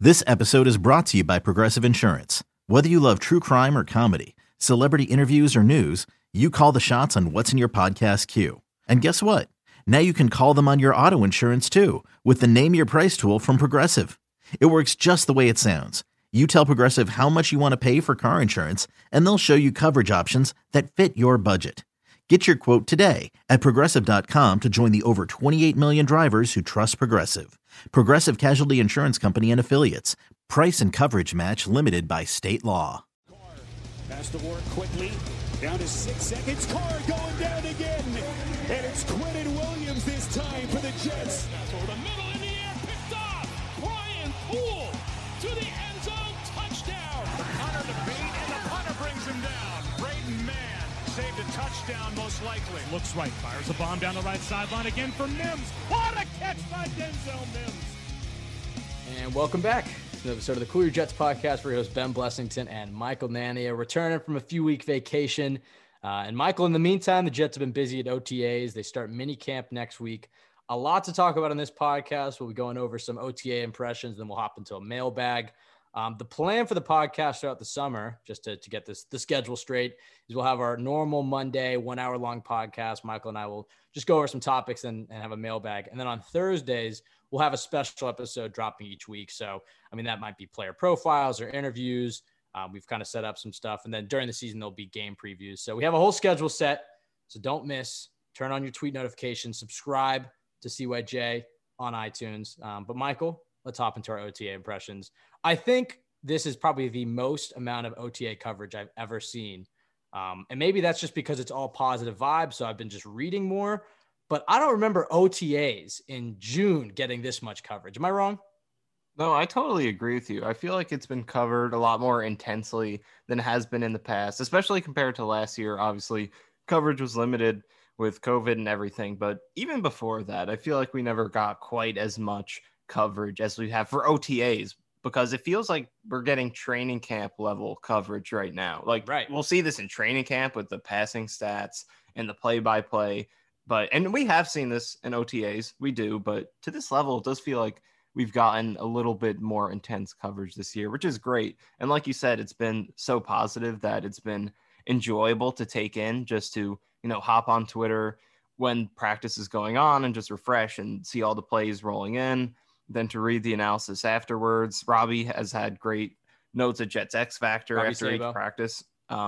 This episode is brought to you by Progressive Insurance. Whether you love true crime or comedy, celebrity interviews or news, you call the shots on what's in your podcast queue. And guess what? Now you can call them on your auto insurance too with the Name Your Price tool from Progressive. It works just the way it sounds. You tell Progressive how much you want to pay for car insurance, and they'll show you coverage options that fit your budget. Get your quote today at Progressive.com to join the over 28 million drivers who trust Progressive. Progressive Casualty Insurance Company and Affiliates. Price and coverage match limited by state law. Carr pass the Ward quickly. Down to 6 seconds. Carr going down again. And it's Quentin Williams this time for the Jets. Over the middle in the air. Picked off. Brian Poole to the end zone. Touchdown. The punter to beat, and the punter brings him down. Braden Mann saved a touchdown most likely. Looks right. Fires a bomb down the right sideline again for Mims. What a catch by Denzel Mims. And welcome back to the episode of the Cool Your Jets podcast, where your hosts Ben Blessington and Michael Nania returning from a few-week vacation. And Michael, in the meantime, the Jets have been busy at OTAs. They start mini camp next week. A lot to talk about on this podcast. We'll be going over some OTA impressions, then we'll hop into a mailbag. The plan for the podcast throughout the summer, just to get the schedule straight, is we'll have our normal Monday 1 hour long podcast. Michael and I will just go over some topics and have a mailbag. And then on Thursdays, we'll have a special episode dropping each week. So, I mean, that might be player profiles or interviews. We've kind of set up some stuff. And then during the season, there'll be game previews. So we have a whole schedule set. So don't miss. Turn on your tweet notifications. Subscribe to CYJ on iTunes. But Michael, let's hop into our OTA impressions. I think this is probably the most amount of OTA coverage I've ever seen. And maybe that's just because it's all positive vibes. So I've been just reading more. But I don't remember OTAs in June getting this much coverage. Am I wrong? No, I totally agree with you. I feel like it's been covered a lot more intensely than it has been in the past, especially compared to last year. Obviously, coverage was limited with COVID and everything. But even before that, I feel like we never got quite as much coverage as we have for OTAs, because it feels like we're getting training camp level coverage right now. Like, right. We'll see this in training camp with the passing stats and the play-by-play. And we have seen this in OTAs. We do. But to this level, it does feel like we've gotten a little bit more intense coverage this year, which is great. And like you said, it's been so positive that it's been enjoyable to take in, just to, hop on Twitter when practice is going on and just refresh and see all the plays rolling in, then to read the analysis afterwards. Robbie has had great notes at Jets X Factor Robbie after Sabo. each practice.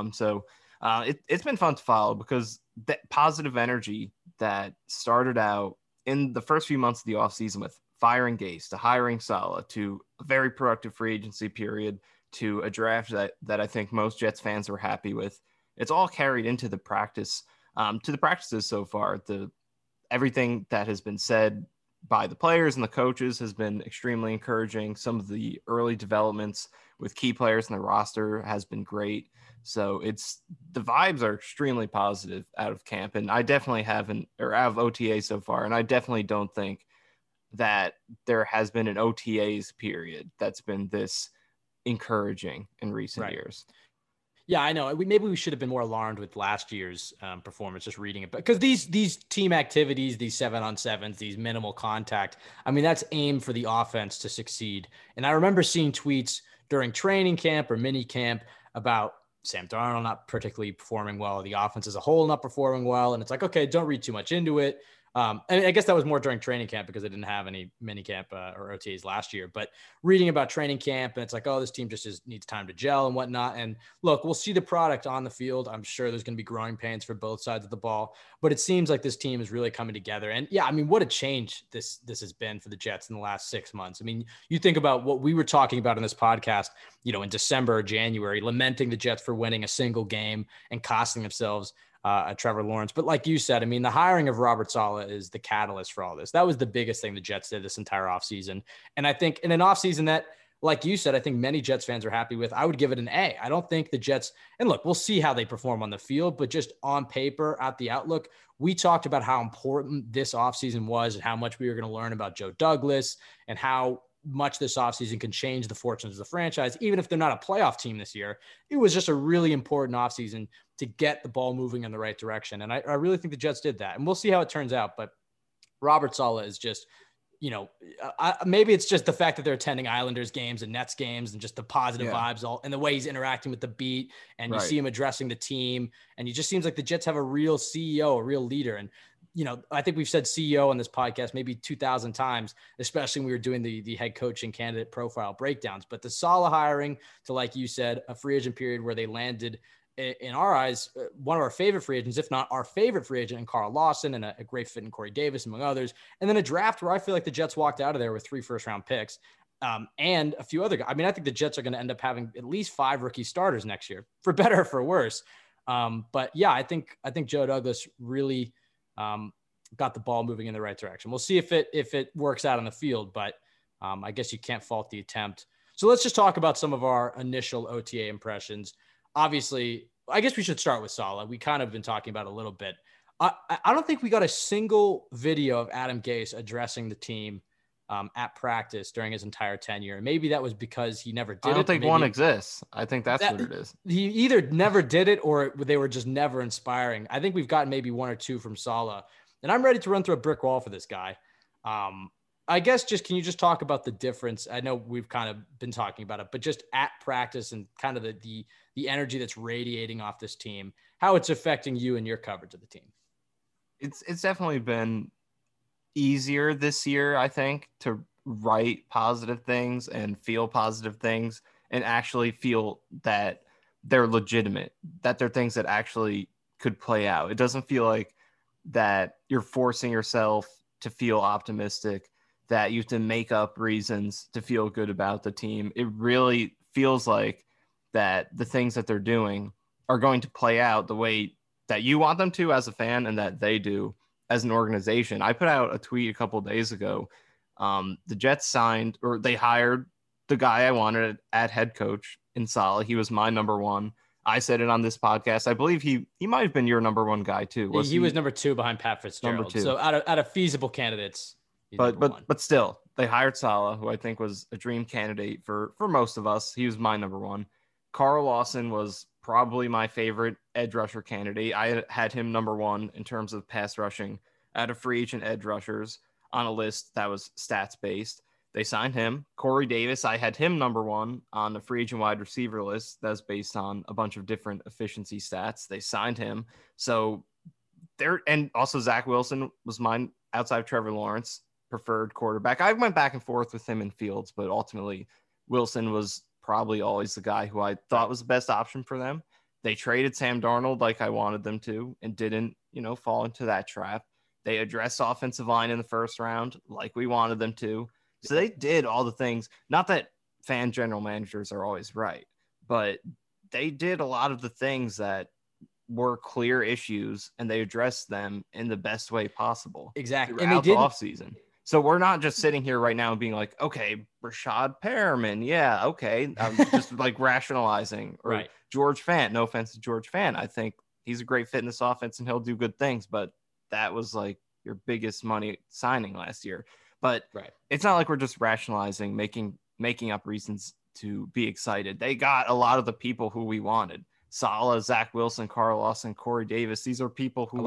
It's been fun to follow, because that positive energy that started out in the first few months of the offseason with firing Gase to hiring Saleh to a very productive free agency period to a draft that I think most Jets fans were happy with. It's all carried into the practice, to the practices so far. Everything that has been said by the players and the coaches has been extremely encouraging. Some of the early developments with key players in the roster has been great. So the vibes are extremely positive out of camp. And I definitely out of OTA so far. And I definitely don't think that there has been an OTAs period that's been this encouraging in recent years. Yeah, I know. Maybe we should have been more alarmed with last year's performance, just reading it. Because these team activities, these 7-on-7s, these minimal contact, I mean, that's aimed for the offense to succeed. And I remember seeing tweets during training camp or mini camp about Sam Darnold not particularly performing well, the offense as a whole not performing well. And it's like, okay, don't read too much into it. And I guess that was more during training camp because they didn't have any mini camp or OTAs last year. But reading about training camp, and it's like, oh, this team just needs time to gel and whatnot. And look, we'll see the product on the field. I'm sure there's going to be growing pains for both sides of the ball. But it seems like this team is really coming together. And yeah, I mean, what a change this has been for the Jets in the last 6 months. I mean, you think about what we were talking about in this podcast, in December or January, lamenting the Jets for winning a single game and costing themselves Trevor Lawrence. But like you said, I mean, the hiring of Robert Saleh is the catalyst for all this. That was the biggest thing the Jets did this entire offseason. And I think in an offseason that, like you said, I think many Jets fans are happy with, I would give it an A. I don't think the Jets, and look, we'll see how they perform on the field, but just on paper at the outlook, we talked about how important this offseason was and how much we were going to learn about Joe Douglas and how much this offseason can change the fortunes of the franchise, even if they're not a playoff team this year. It was just a really important offseason to get the ball moving in the right direction. And I really think the Jets did that. And we'll see how it turns out. But Robert Saleh is just, maybe it's just the fact that they're attending Islanders games and Nets games and just the positive vibes and the way he's interacting with the beat, and you see him addressing the team, and it just seems like the Jets have a real CEO, a real leader. And, I think we've said CEO on this podcast maybe 2,000 times, especially when we were doing the head coaching candidate profile breakdowns. But the Saleh hiring to, like you said, a free agent period where they landed, in our eyes, one of our favorite free agents, if not our favorite free agent, in Carl Lawson, and a great fit in Corey Davis, among others. And then a draft where I feel like the Jets walked out of there with 3 first-round picks, and a few other guys. I mean, I think the Jets are going to end up having at least 5 rookie starters next year, for better or for worse. But yeah, I think Joe Douglas really got the ball moving in the right direction. We'll see if it works out on the field, but I guess you can't fault the attempt. So let's just talk about some of our initial OTA impressions. Obviously, I guess we should start with Saleh. We kind of been talking about it a little bit. I don't think we got a single video of Adam Gase addressing the team at practice during his entire tenure. And maybe that was because he never did it. I don't think one exists. I think that's what it is. He either never did it or they were just never inspiring. I think we've gotten maybe 1 or 2 from Saleh. And I'm ready to run through a brick wall for this guy. I guess can you just talk about the difference? I know we've kind of been talking about it, but just at practice and kind of the energy that's radiating off this team, how it's affecting you and your coverage of the team. It's definitely been easier this year, I think, to write positive things and feel positive things and actually feel that they're legitimate, that they're things that actually could play out. It doesn't feel like that you're forcing yourself to feel optimistic, that you have to make up reasons to feel good about the team. It really feels like that the things that they're doing are going to play out the way that you want them to as a fan and that they do as an organization. I put out a tweet a couple of days ago. The Jets they hired the guy I wanted at head coach in Saleh. He was my number 1. I said it on this podcast. I believe he might have been your number 1 guy too. He was number 2 behind Pat Fitzgerald. Number 2. So out of feasible candidates, but still, they hired Saleh, who I think was a dream candidate for most of us. He was my number 1. Carl Lawson was probably my favorite edge rusher candidate. I had him number 1 in terms of pass rushing out of free agent edge rushers on a list that was stats based. They signed him. Corey Davis, I had him number 1 on the free agent wide receiver list that's based on a bunch of different efficiency stats. They signed him. So and also Zach Wilson was mine outside of Trevor Lawrence, preferred quarterback. I went back and forth with him in Fields, but ultimately Wilson was probably always the guy who I thought was the best option for them. They traded Sam Darnold like I wanted them to and didn't, fall into that trap. They addressed offensive line in the first round like we wanted them to. So they did all the things. Not that fan general managers are always right, but they did a lot of the things that were clear issues and they addressed them in the best way possible. Exactly. And they did the offseason. So we're not just sitting here right now and being like, okay, Rashad Perriman. Yeah. Okay. I'm just like rationalizing or right. George Fant. No offense to George Fant. I think he's a great fit in this offense and he'll do good things, but that was like your biggest money signing last year. But right. It's not like we're just rationalizing, making up reasons to be excited. They got a lot of the people who we wanted. Saleh, Zach Wilson, Carl Lawson, Corey Davis. These are people who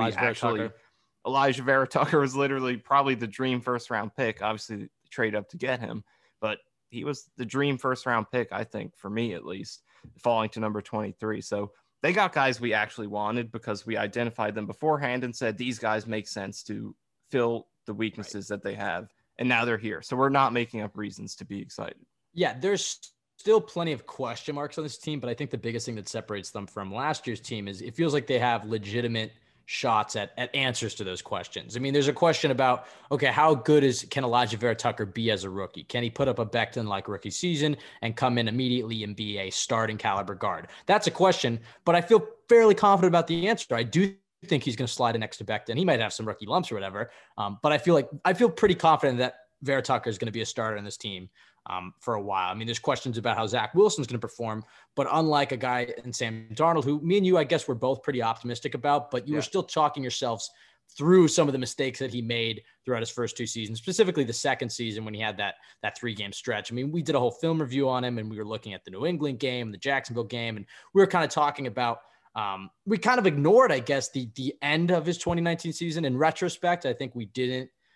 Elijah Vera Tucker was literally probably the dream first round pick. Obviously, they trade up to get him, but he was the dream first round pick, I think, for me at least, falling to number 23. So they got guys we actually wanted because we identified them beforehand and said these guys make sense to fill the weaknesses that they have. And now they're here. So we're not making up reasons to be excited. Yeah, there's still plenty of question marks on this team, but I think the biggest thing that separates them from last year's team is it feels like they have legitimate shots at answers to those questions. I mean, there's a question about, okay, how good can Elijah Vera Tucker be as a rookie? Can he put up a Becton-like rookie season and come in immediately and be a starting caliber guard? That's a question, but I feel fairly confident about the answer. I do think he's going to slide in next to Becton. He might have some rookie lumps or whatever, but I feel pretty confident that Vera Tucker is going to be a starter in this team for a while. I mean, there's questions about how Zach Wilson's going to perform, but unlike a guy in Sam Darnold, who me and you, I guess, were both pretty optimistic about, but you were still talking yourselves through some of the mistakes that he made throughout his first 2 seasons, specifically the second season when he had that 3-game stretch. I mean, we did a whole film review on him and we were looking at the New England game, the Jacksonville game, and we were kind of talking about, we kind of ignored, I guess, the end of his 2019 season. In retrospect, I think we didn't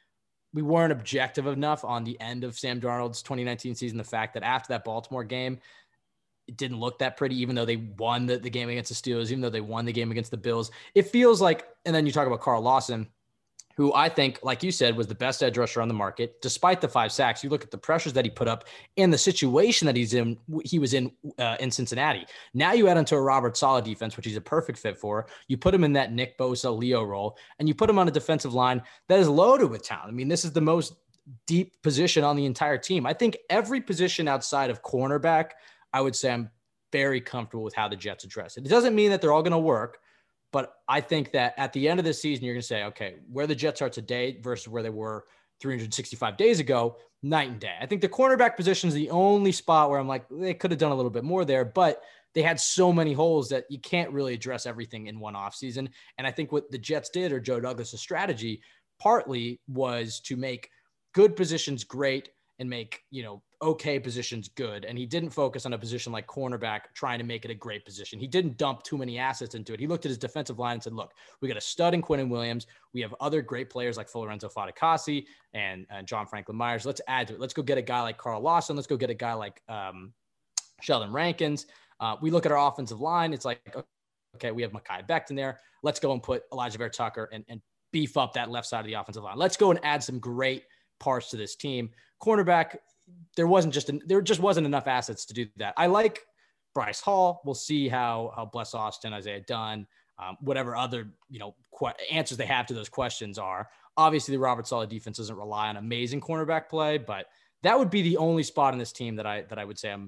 we weren't objective enough on the end of Sam Darnold's 2019 season. The fact that after that Baltimore game, it didn't look that pretty, even though they won the game against the Steelers, even though they won the game against the Bills. It feels like, and then you talk about Carl Lawson, who I think, like you said, was the best edge rusher on the market, despite the 5 sacks. You look at the pressures that he put up and the situation that he was in Cincinnati. Now you add into a Robert Saleh defense, which he's a perfect fit for. You put him in that Nick Bosa, Leo role, and you put him on a defensive line that is loaded with talent. I mean, this is the most deep position on the entire team. I think every position outside of cornerback, I would say I'm very comfortable with how the Jets address it. It doesn't mean that they're all going to work, but I think that at the end of the season, you're going to say, okay, where the Jets are today versus where they were 365 days ago, night and day. I think the cornerback position is the only spot where I'm like, they could have done a little bit more there, but they had so many holes that you can't really address everything in one offseason. And I think what the Jets did, or Joe Douglas' strategy, partly was to make good positions great and make, okay positions good. And he didn't focus on a position like cornerback trying to make it a great position. He didn't dump too many assets into it. He looked at his defensive line and said, look, we got a stud in Quinnen Williams. We have other great players like Lorenzo Fatukasi and John Franklin Myers. Let's add to it. Let's go get a guy like Carl Lawson. Let's go get a guy like Sheldon Rankins. We look at our offensive line. It's like, okay, we have Mekhi Becton there. Let's go and put Elijah Vera Tucker and beef up that left side of the offensive line. Let's go and add some great parts to this team. Cornerback, there just wasn't enough assets to do that. I like Bryce Hall. We'll see how Bless Austin, Isaiah Dunn, whatever other, answers they have to those questions are. Obviously, the Robert Saleh defense doesn't rely on amazing cornerback play, but that would be the only spot in this team that I would say I'm,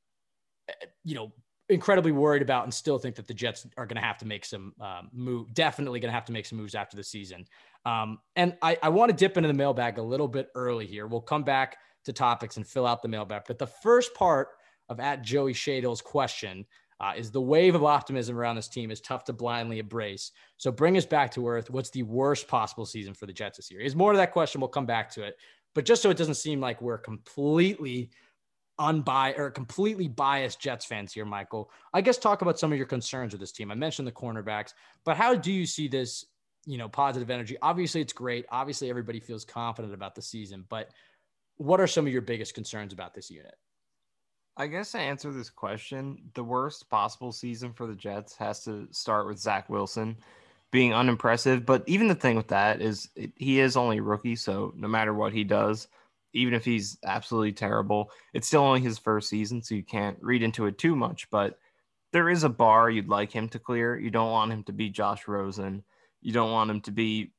incredibly worried about, and still think that the Jets are going to have to make some definitely going to have to make some moves after the season. And I want to dip into the mailbag a little bit early here. We'll come back to topics and fill out the mailbag. But the first part of @Joey Shadle's question is the wave of optimism around this team is tough to blindly embrace. So bring us back to earth. What's the worst possible season for the Jets this year? Is more to that question. We'll come back to it. But just so it doesn't seem like we're completely completely biased Jets fans here, Michael, I guess talk about some of your concerns with this team. I mentioned the cornerbacks, but how do you see this, positive energy? Obviously it's great. Obviously everybody feels confident about the season, but what are some of your biggest concerns about this unit? I guess to answer this question, the worst possible season for the Jets has to start with Zach Wilson being unimpressive. But even the thing with that is he is only a rookie. So no matter what he does, even if he's absolutely terrible, it's still only his first season. So you can't read into it too much, but there is a bar you'd like him to clear. You don't want him to be Josh Rosen. You don't want him to be,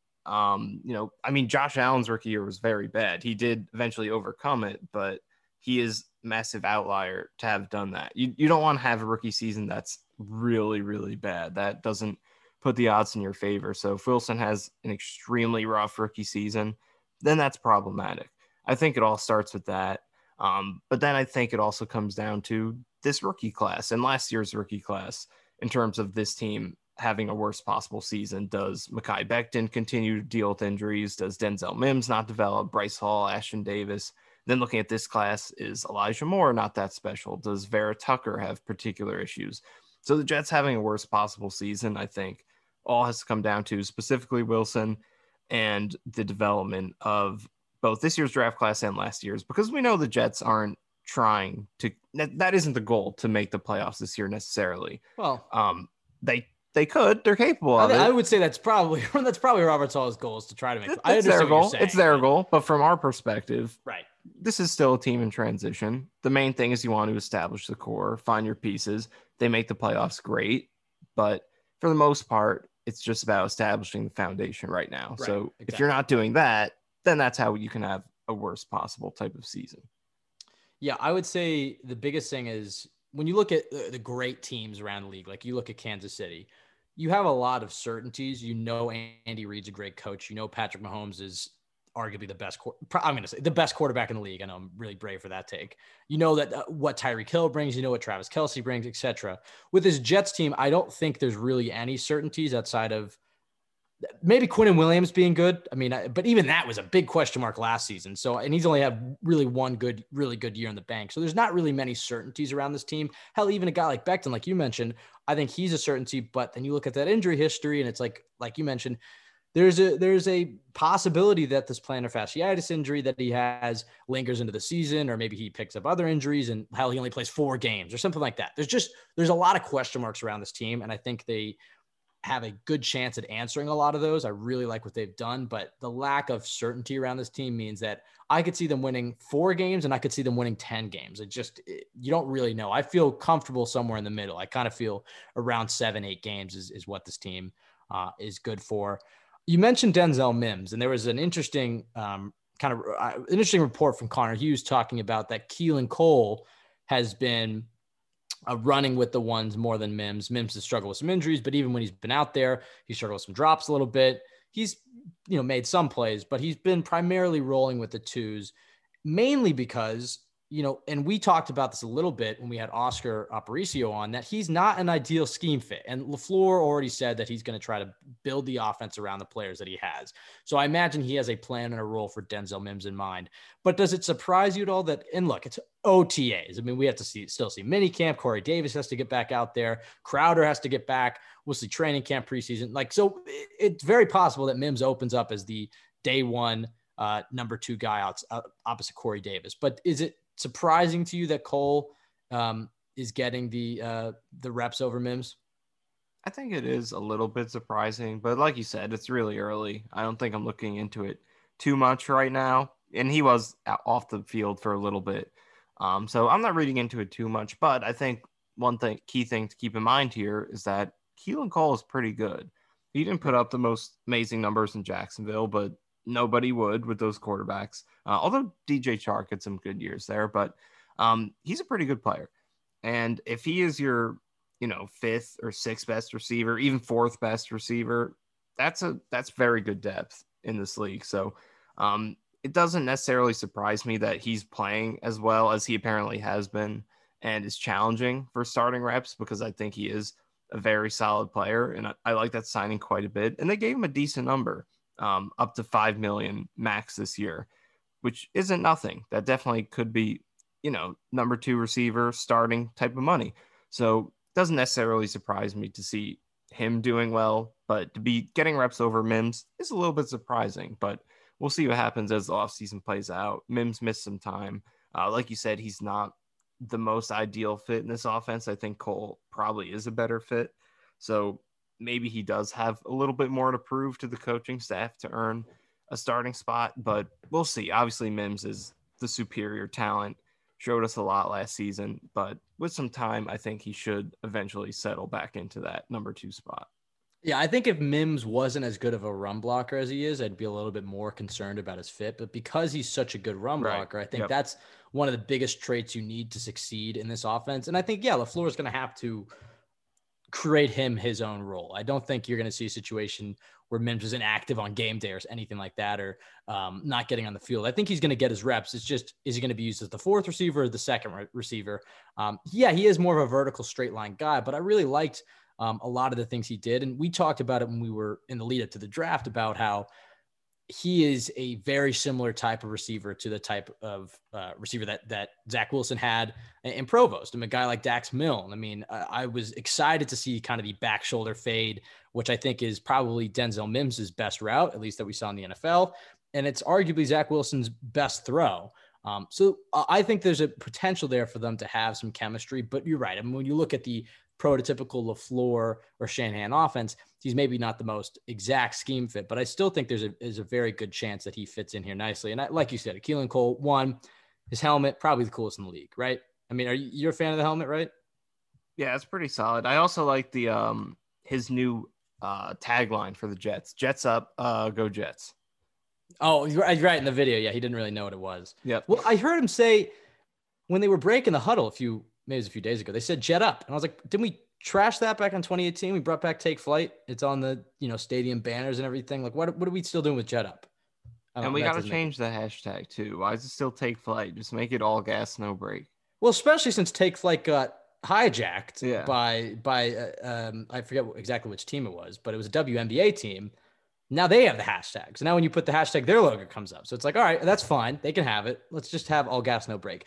Josh Allen's rookie year was very bad. He did eventually overcome it, but he is a massive outlier to have done that. You don't want to have a rookie season that's really, really bad. That doesn't put the odds in your favor. So if Wilson has an extremely rough rookie season, then that's problematic. I think it all starts with that. But then I think it also comes down to this rookie class and last year's rookie class in terms of this team having a worst possible season. Does Mekhi Becton continue to deal with injuries? Does Denzel Mims not develop? Bryce Hall, Ashton Davis? Then looking at this class, is Elijah Moore not that special? Does Vera Tucker have particular issues? So the Jets having a worst possible season, I think, all has to come down to specifically Wilson and the development of both this year's draft class and last year's, because we know the Jets aren't trying to, that isn't the goal to make the playoffs this year necessarily. Well, they could, they're capable of it. I would say that's probably Robert Saleh's goal, is to try to make I understand their goal. It's their goal, but from our perspective, right, this is still a team in transition. The main thing is you want to establish the core, find your pieces. They make the playoffs, great, but for the most part, it's just about establishing the foundation right now. Right, so exactly. If you're not doing that, then that's how you can have a worst possible type of season. Yeah, I would say the biggest thing is when you look at the great teams around the league, like you look at Kansas City, you have a lot of certainties. Andy Reid's a great coach. Patrick Mahomes is arguably the best. I'm going to say the best quarterback in the league. I know I'm really brave for that take. That what Tyreek Hill brings, what Travis Kelce brings, etc. With this Jets team, I don't think there's really any certainties outside of maybe Quinnen Williams being good. But even that was a big question mark last season. So, and he's only had really one really good year in the bank. So there's not really many certainties around this team. Hell, even a guy like Becton, like you mentioned, I think he's a certainty, but then you look at that injury history and it's like you mentioned, there's a possibility that this plantar fasciitis injury that he has lingers into the season, or maybe he picks up other injuries and he only plays 4 games or something like that. There's a lot of question marks around this team. And I think they have a good chance at answering a lot of those. I really like what they've done, but the lack of certainty around this team means that I could see them winning 4 games and I could see them winning 10 games. You don't really know. I feel comfortable somewhere in the middle. I kind of feel around 7-8 games is what this team is good for. You mentioned Denzel Mims, and there was an interesting interesting report from Connor Hughes talking about that Keelan Cole has been running with the ones more than Mims. Mims has struggled with some injuries, but even when he's been out there, he struggled with some drops a little bit. He's, made some plays, but he's been primarily rolling with the 2s, mainly because, and we talked about this a little bit when we had Oscar Aparicio on, that he's not an ideal scheme fit. And LaFleur already said that he's going to try to build the offense around the players that he has. So I imagine he has a plan and a role for Denzel Mims in mind. But does it surprise you at all that, and look, it's OTAs. I mean, we have to still see minicamp. Corey Davis has to get back out there. Crowder has to get back. We'll see training camp preseason. So it's very possible that Mims opens up as the day one number 2 guy opposite Corey Davis. But is it surprising to you that Cole is getting the reps over Mims? I think it is a little bit surprising, but like you said, it's really early. I don't think I'm looking into it too much right now. And he was off the field for a little bit. So I'm not reading into it too much, but I think key thing to keep in mind here is that Keelan Cole is pretty good. He didn't put up the most amazing numbers in Jacksonville, but nobody would with those quarterbacks. Although DJ Chark had some good years there, but he's a pretty good player. And if he is your, 5th or 6th best receiver, even 4th best receiver, that's very good depth in this league. So it doesn't necessarily surprise me that he's playing as well as he apparently has been and is challenging for starting reps, because I think he is a very solid player. And I like that signing quite a bit. And they gave him a decent number. Up to $5 million max this year, which isn't nothing. That definitely could be, number 2 receiver starting type of money. So it doesn't necessarily surprise me to see him doing well, but to be getting reps over Mims is a little bit surprising, but we'll see what happens as the offseason plays out. Mims missed some time. Like you said, he's not the most ideal fit in this offense. I think Cole probably is a better fit. So maybe he does have a little bit more to prove to the coaching staff to earn a starting spot, but we'll see. Obviously, Mims is the superior talent, showed us a lot last season, but with some time, I think he should eventually settle back into that number 2 spot. Yeah, I think if Mims wasn't as good of a run blocker as he is, I'd be a little bit more concerned about his fit. But because he's such a good run blocker, I think that's one of the biggest traits you need to succeed in this offense. And I think, LaFleur is going to have to create him his own role. I don't think you're going to see a situation where Mims is inactive on game day or anything like that, or not getting on the field. I think he's going to get his reps. It's just, is he going to be used as the 4th receiver or the 2nd receiver? He is more of a vertical straight line guy, but I really liked a lot of the things he did. And we talked about it when we were in the lead up to the draft about how he is a very similar type of receiver to the type of receiver that Zach Wilson had in Provost. A guy like Dax Milne. I mean, I was excited to see kind of the back shoulder fade, which I think is probably Denzel Mims' best route, at least that we saw in the NFL. And it's arguably Zach Wilson's best throw. So I think there's a potential there for them to have some chemistry, but you're right. I mean, when you look at the prototypical LaFleur or Shanahan offense, he's maybe not the most exact scheme fit, but I still think there's a very good chance that he fits in here nicely. And like you said, Keelan Cole, his helmet, probably the coolest in the league, right? I mean, you're a fan of the helmet, right? Yeah, it's pretty solid. I also like the his new tagline for the Jets. Jets up, go Jets. Oh, you're right in the video. Yeah, he didn't really know what it was. Yep. Well, I heard him say when they were breaking the huddle a few days ago, they said jet up. And I was like, didn't we trash that back in 2018? We brought back Take Flight. It's on the, stadium banners and everything. Like, what are we still doing with jet up? And we got to change the hashtag too. Why is it still Take Flight? Just make it all gas, no break. Well, especially since Take Flight got hijacked by I forget exactly which team it was, but it was a WNBA team. Now they have the hashtags. So now when you put the hashtag, their logo comes up. So it's like, all right, that's fine. They can have it. Let's just have all gas, no break.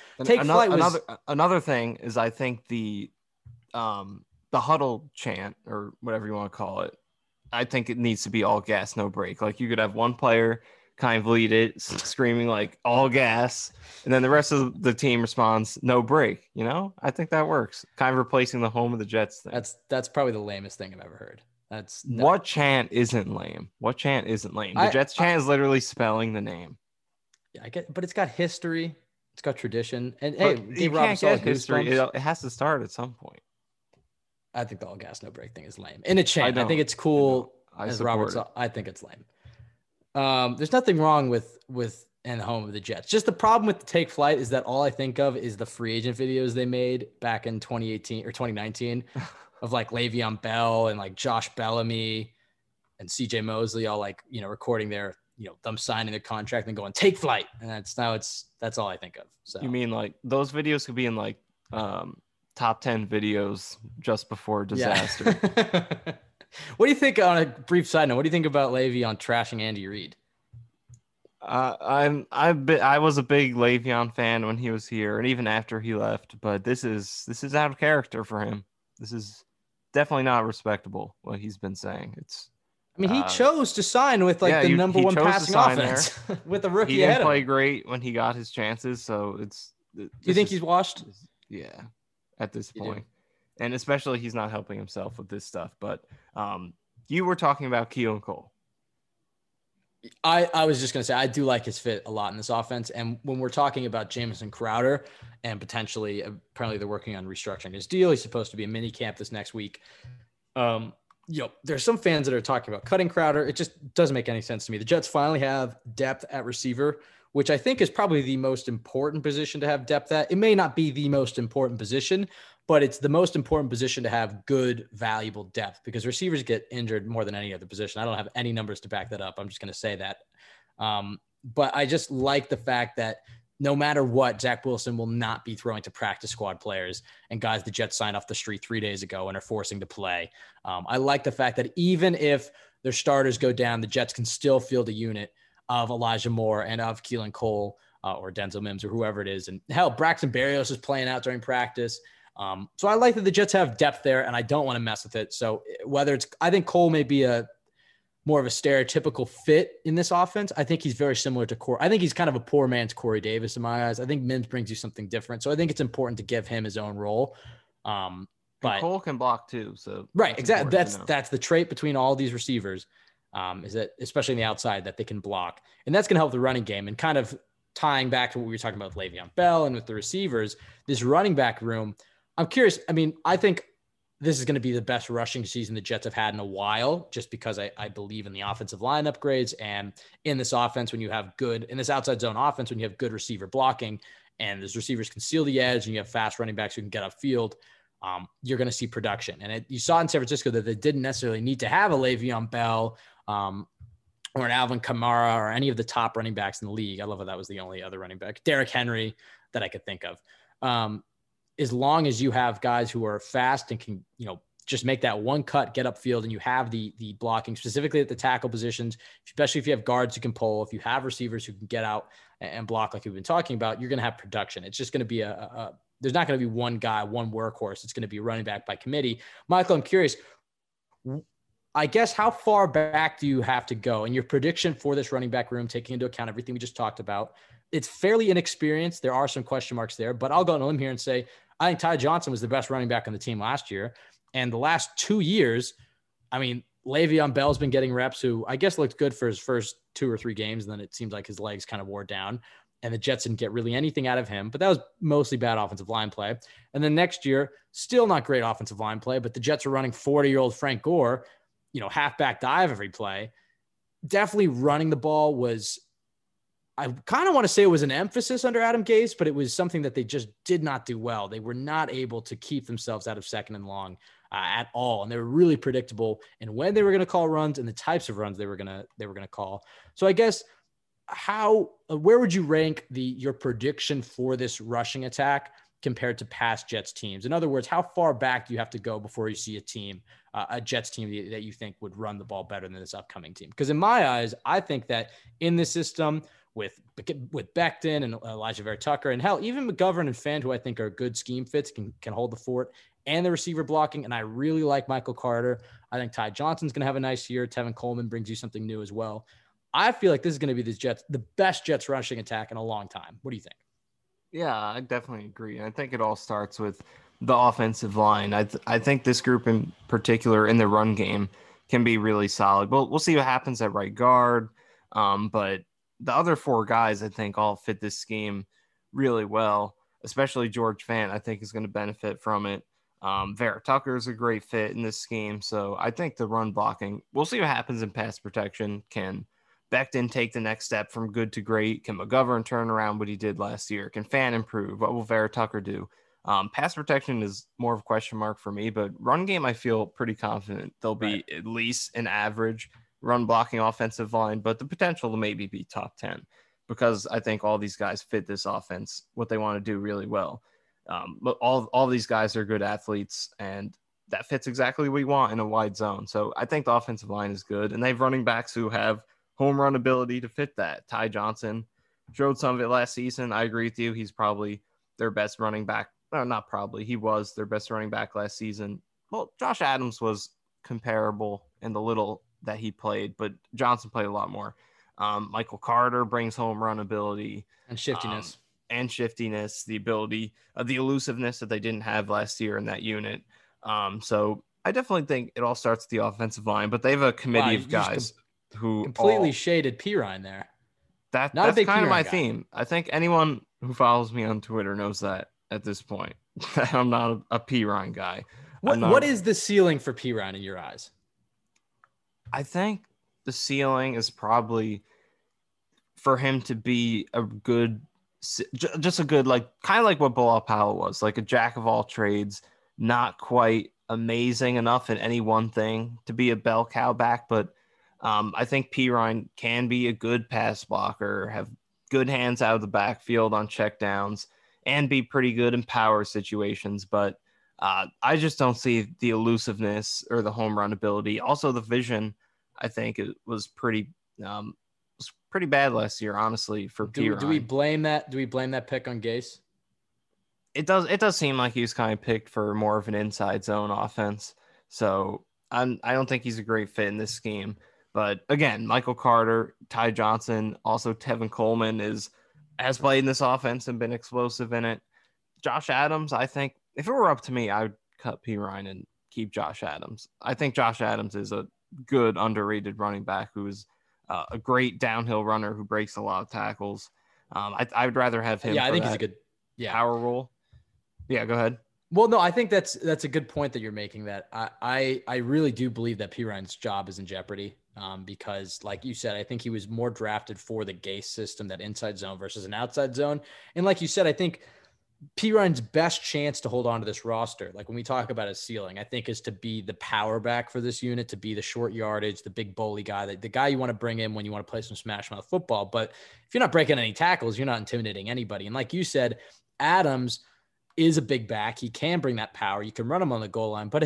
Another thing is, I think the huddle chant, or whatever you want to call it, I think it needs to be all gas, no brake. Like you could have one player kind of lead it, screaming like all gas, and then the rest of the team responds no brake. You know, I think that works. Kind of replacing the home of the Jets thing. That's probably the lamest thing I've ever heard. What chant isn't lame? What chant isn't lame? The Jets chant is literally spelling the name. Yeah, I get, but it's got history, it's got tradition, and But hey, you can't get history. It has to start at some point. I think the all gas no brake thing is lame. In a chant, I think it's cool. As Robert, I think it's lame. There's nothing wrong with and the home of the Jets. Just the problem with the take flight is that all I think of is the free agent videos they made back in 2018 or 2019 of like Le'Veon Bell and like Josh Bellamy and CJ Mosley all like, recording their, them signing their contract and going take flight. And that's all I think of. So you mean like those videos could be in like top 10 videos just before disaster. Yeah. What do you think, on a brief side note, what do you think about Le'Veon trashing Andy Reid? I was a big Le'Veon fan when he was here and even after he left, but this is out of character for him. This is definitely not respectable what he's been saying. He chose to sign with the number one passing offense with a rookie. He didn't play great when he got his chances, so you think he's washed? Yeah, at this point. And especially he's not helping himself with this stuff. But you were talking about Keelan Cole. I was just going to say, I do like his fit a lot in this offense. And when we're talking about Jamison Crowder and apparently they're working on restructuring his deal. He's supposed to be in mini camp this next week. There's some fans that are talking about cutting Crowder. It just doesn't make any sense to me. The Jets finally have depth at receiver, which I think is probably the most important position to have depth at. It may not be the most important position, but it's the most important position to have good, valuable depth because receivers get injured more than any other position. I don't have any numbers to back that up. I'm just going to say that. But I just like the fact that no matter what, Zach Wilson will not be throwing to practice squad players and guys the Jets signed off the street 3 days ago and are forcing to play. I like the fact that even if their starters go down, the Jets can still field a unit of Elijah Moore and of Keelan Cole or Denzel Mims or whoever it is. And hell, Braxton Berrios is playing out during practice. So I like that the Jets have depth there and I don't want to mess with it. So I think Cole may be more of a stereotypical fit in this offense. I think he's very similar to Corey. I think he's kind of a poor man's Corey Davis in my eyes. I think Mims brings you something different. So I think it's important to give him his own role. But Cole can block too. So right. Exactly. That's the trait between all these receivers. Is that especially in the outside that they can block, and that's going to help the running game. And kind of tying back to what we were talking about with Le'Veon Bell and with the receivers, this running back room, I'm curious. I think this is going to be the best rushing season the Jets have had in a while, just because I believe in the offensive line upgrades and in this offense, in this outside zone offense, when you have good receiver blocking and those receivers can seal the edge and you have fast running backs who can get upfield, you're going to see production. And you saw in San Francisco that they didn't necessarily need to have a Le'Veon Bell or an Alvin Kamara or any of the top running backs in the league. I love that was the only other running back, Derrick Henry, that I could think of. As long as you have guys who are fast and can, just make that one cut, get upfield, and you have the blocking specifically at the tackle positions, especially if you have guards who can pull, if you have receivers who can get out and block like we've been talking about, you're going to have production. It's just going to be there's not going to be one guy, one workhorse. It's going to be running back by committee. Michael, I'm curious, I guess, how far back do you have to go? And your prediction for this running back room, taking into account everything we just talked about, it's fairly inexperienced. There are some question marks there, but I'll go on a limb here and say, I think Ty Johnson was the best running back on the team last year. And the last 2 years, Le'Veon Bell's been getting reps, who I guess looked good for his first 2 or 3 games. And then it seemed like his legs kind of wore down and the Jets didn't get really anything out of him, but that was mostly bad offensive line play. And then next year, still not great offensive line play, but the Jets are running 40-year-old Frank Gore, halfback dive every play. Definitely running the ball was, I kind of want to say it was an emphasis under Adam Gase, but it was something that they just did not do well. They were not able to keep themselves out of second and long at all. And they were really predictable in when they were going to call runs and the types of runs they were going to call. So I guess where would you rank your prediction for this rushing attack compared to past Jets teams? In other words, how far back do you have to go before you see a Jets team that you think would run the ball better than this upcoming team? Because in my eyes, I think that in this system with Becton and Elijah Vera Tucker, and hell, even McGovern and Fant, who I think are good scheme fits, can hold the fort, and the receiver blocking. And I really like Michael Carter. I think Ty Johnson's going to have a nice year. Tevin Coleman brings you something new as well. I feel like this is going to be the best Jets rushing attack in a long time. What do you think? Yeah, I definitely agree. I think it all starts with the offensive line. I think this group in particular in the run game can be really solid. We'll see what happens at right guard. But the other four guys, I think, all fit this scheme really well, especially George Fant, I think, is going to benefit from it. Vera Tucker is a great fit in this scheme. So I think the run blocking, we'll see what happens in pass protection. Can Becton take the next step from good to great? Can McGovern turn around what he did last year? Can Fant improve? What will Vera Tucker do? Pass protection is more of a question mark for me, but run game, I feel pretty confident they'll be at least an average run blocking offensive line, but the potential to maybe be top 10 because I think all these guys fit this offense, what they want to do really well. But all these guys are good athletes, and that fits exactly what we want in a wide zone. So I think the offensive line is good, and they have running backs who have home run ability to fit that. Ty Johnson showed some of it last season. I agree with you. He's probably their best running back. No, not probably. He was their best running back last season. Well, Josh Adams was comparable in the little that he played, but Johnson played a lot more. Michael Carter brings home run ability and shiftiness. The ability, the elusiveness that they didn't have last year in that unit. So I definitely think it all starts at the offensive line, but they have a committee of guys who completely shaded Pirine there. That's kind of my theme. I think anyone who follows me on Twitter knows that at this point. I'm not a Pirine guy. What is the ceiling for Pirine in your eyes? I think the ceiling is probably for him to be a good, just a good, like kind of like what Bilal Powell was, like a jack of all trades, not quite amazing enough in any one thing to be a bell cow back. But I think Pirine can be a good pass blocker, have good hands out of the backfield on checkdowns, and be pretty good in power situations. But I just don't see the elusiveness or the home run ability. Also, the vision, I think it was pretty bad last year, honestly, for Pirine. Do we blame that? Do we blame that pick on Gase? It does seem like he was kind of picked for more of an inside zone offense. So I don't think he's a great fit in this scheme. But again, Michael Carter, Ty Johnson, also Tevin Coleman has played in this offense and been explosive in it. Josh Adams, I think if it were up to me, I would cut Pirine and keep Josh Adams. I think Josh Adams is a good underrated running back who is a great downhill runner who breaks a lot of tackles. I would rather have him. Yeah, I think he's a good power role. Yeah, go ahead. Well, no, I think that's a good point that you're making. That I really do believe that Pirine's job is in jeopardy because, like you said, I think he was more drafted for the Gase system, that inside zone versus an outside zone. And like you said, I think Pirine's best chance to hold on to this roster, like when we talk about his ceiling, I think is to be the power back for this unit, to be the short yardage, the big bully guy, the guy you want to bring in when you want to play some smash mouth football. But if you're not breaking any tackles, you're not intimidating anybody. And like you said, Adams is a big back. He can bring that power. You can run him on the goal line, but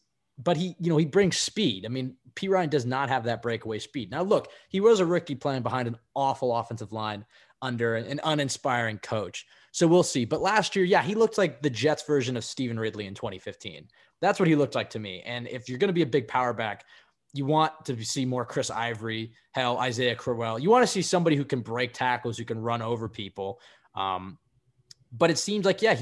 he brings speed. I mean, Pirine does not have that breakaway speed. Now, look, he was a rookie playing behind an awful offensive line under an uninspiring coach. So we'll see. But last year, yeah, he looked like the Jets version of Stephen Ridley in 2015. That's what he looked like to me. And if you're going to be a big power back, you want to see more Chris Ivory, Isaiah Crowell. You want to see somebody who can break tackles, who can run over people. But it seems like, yeah,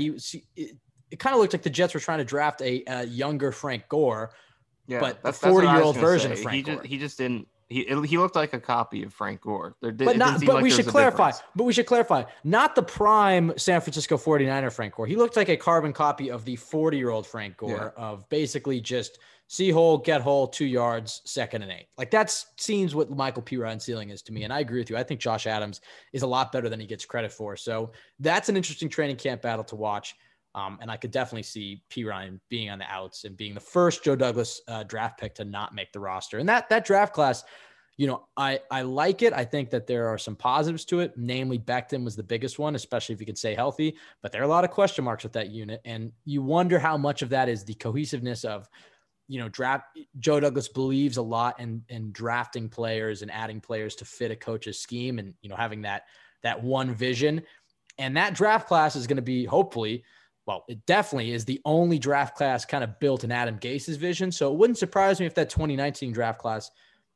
it kind of looked like the Jets were trying to draft a younger Frank Gore, but the 40-year-old version of Frank Gore. He just didn't. He looked like a copy of Frank Gore. But we should clarify, not the prime San Francisco 49er Frank Gore. He looked like a carbon copy of the 40-year-old Frank Gore of basically just see hole, get hole, 2 yards, 2nd and 8. Like that seems what Michael Pirine's ceiling is to me. And I agree with you. I think Josh Adams is a lot better than he gets credit for. So that's an interesting training camp battle to watch. And I could definitely see Pirine being on the outs and being the first Joe Douglas draft pick to not make the roster. And that draft class, I like it. I think that there are some positives to it. Namely, Becton was the biggest one, especially if he could stay healthy. But there are a lot of question marks with that unit. And you wonder how much of that is the cohesiveness of Joe Douglas believes a lot in drafting players and adding players to fit a coach's scheme and, having that one vision. And that draft class is going to be hopefully, well, it definitely is the only draft class kind of built in Adam Gase's vision. So it wouldn't surprise me if that 2019 draft class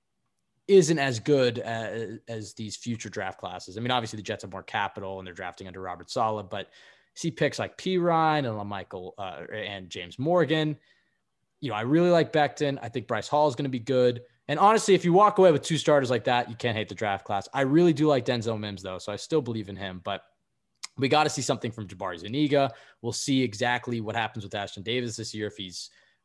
isn't as good as these future draft classes. I mean, obviously the Jets have more capital and they're drafting under Robert Saleh, but see picks like P. Ryan and LaMichael and James Morgan. I really like Becton. I think Bryce Hall is going to be good. And honestly, if you walk away with two starters like that, you can't hate the draft class. I really do like Denzel Mims though. So I still believe in him, but we got to see something from Jabari Zuniga. We'll see exactly what happens with Ashton Davis this year. If he's,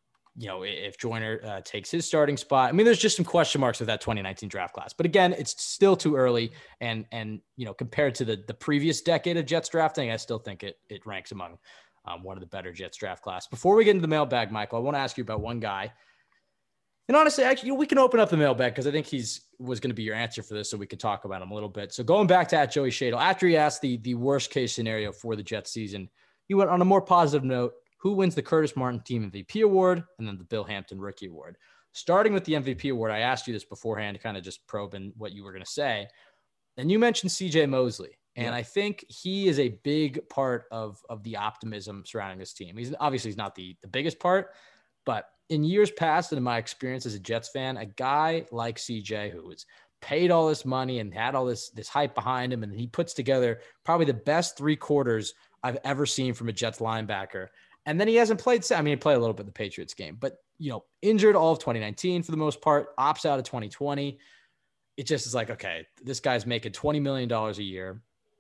if Joyner takes his starting spot. I mean, there's just some question marks with that 2019 draft class, but again, it's still too early. And compared to the previous decade of Jets drafting, I still think it ranks among one of the better Jets draft class. Before we get into the mailbag, Michael, I want to ask you about one guy. And honestly, actually, we can open up the mailbag because I think was going to be your answer for this, so we can talk about him a little bit. So going back to Joey Shadle, after he asked the worst case scenario for the Jets season, he went on a more positive note. Who wins the Curtis Martin Team MVP Award and then the Bill Hampton Rookie Award? Starting with the MVP Award, I asked you this beforehand, kind of just probing what you were going to say. And you mentioned CJ Mosley. And I think he is a big part of the optimism surrounding this team. He's not the biggest part, but in years past, and in my experience as a Jets fan, a guy like CJ who was paid all this money and had all this hype behind him, and he puts together probably the best 3 quarters I've ever seen from a Jets linebacker. And then he hasn't played. I mean, he played a little bit in the Patriots game, but injured all of 2019 for the most part, opts out of 2020. It just is like, okay, this guy's making $20 million a year,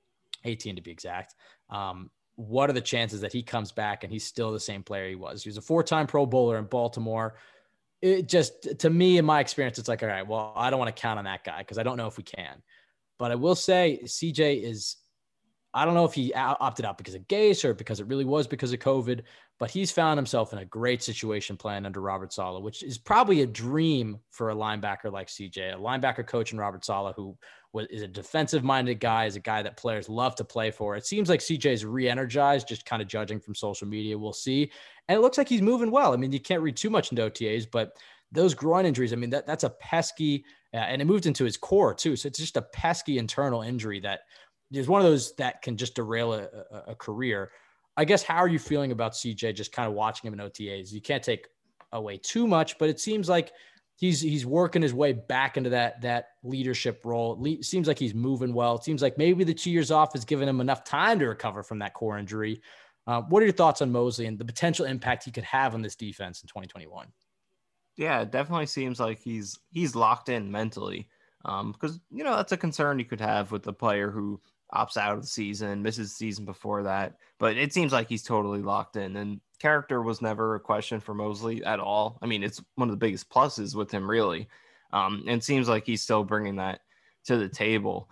18 to be exact. What are the chances that he comes back and he's still the same player he was? He was a 4-time Pro Bowler in Baltimore. It just, to me, in my experience, it's like, all right, well, I don't want to count on that guy because I don't know if we can. But I will say CJ is, I don't know if he opted out because of Gase or because it really was because of COVID, but he's found himself in a great situation playing under Robert Saleh, which is probably a dream for a linebacker like CJ, a linebacker coach in Robert Saleh, who is a defensive-minded guy, is a guy that players love to play for. It seems like CJ is re-energized, just kind of judging from social media. We'll see. And it looks like he's moving well. I mean, you can't read too much into OTAs, but those groin injuries, I mean, that's a pesky, and it moved into his core too. So it's just a pesky internal injury that is one of those that can just derail a career. I guess, how are you feeling about CJ, just kind of watching him in OTAs? You can't take away too much, but it seems like he's working his way back into that leadership role. Seems like he's moving well. It seems like maybe the 2 years off has given him enough time to recover from that core injury. What are your thoughts on Mosley and the potential impact he could have on this defense in 2021? Yeah, it definitely seems like he's locked in mentally, because, that's a concern you could have with a player who opts out of the season, misses the season before that. But it seems like he's totally locked in, and character was never a question for Mosley at all. I mean, it's one of the biggest pluses with him, really. And it seems like he's still bringing that to the table.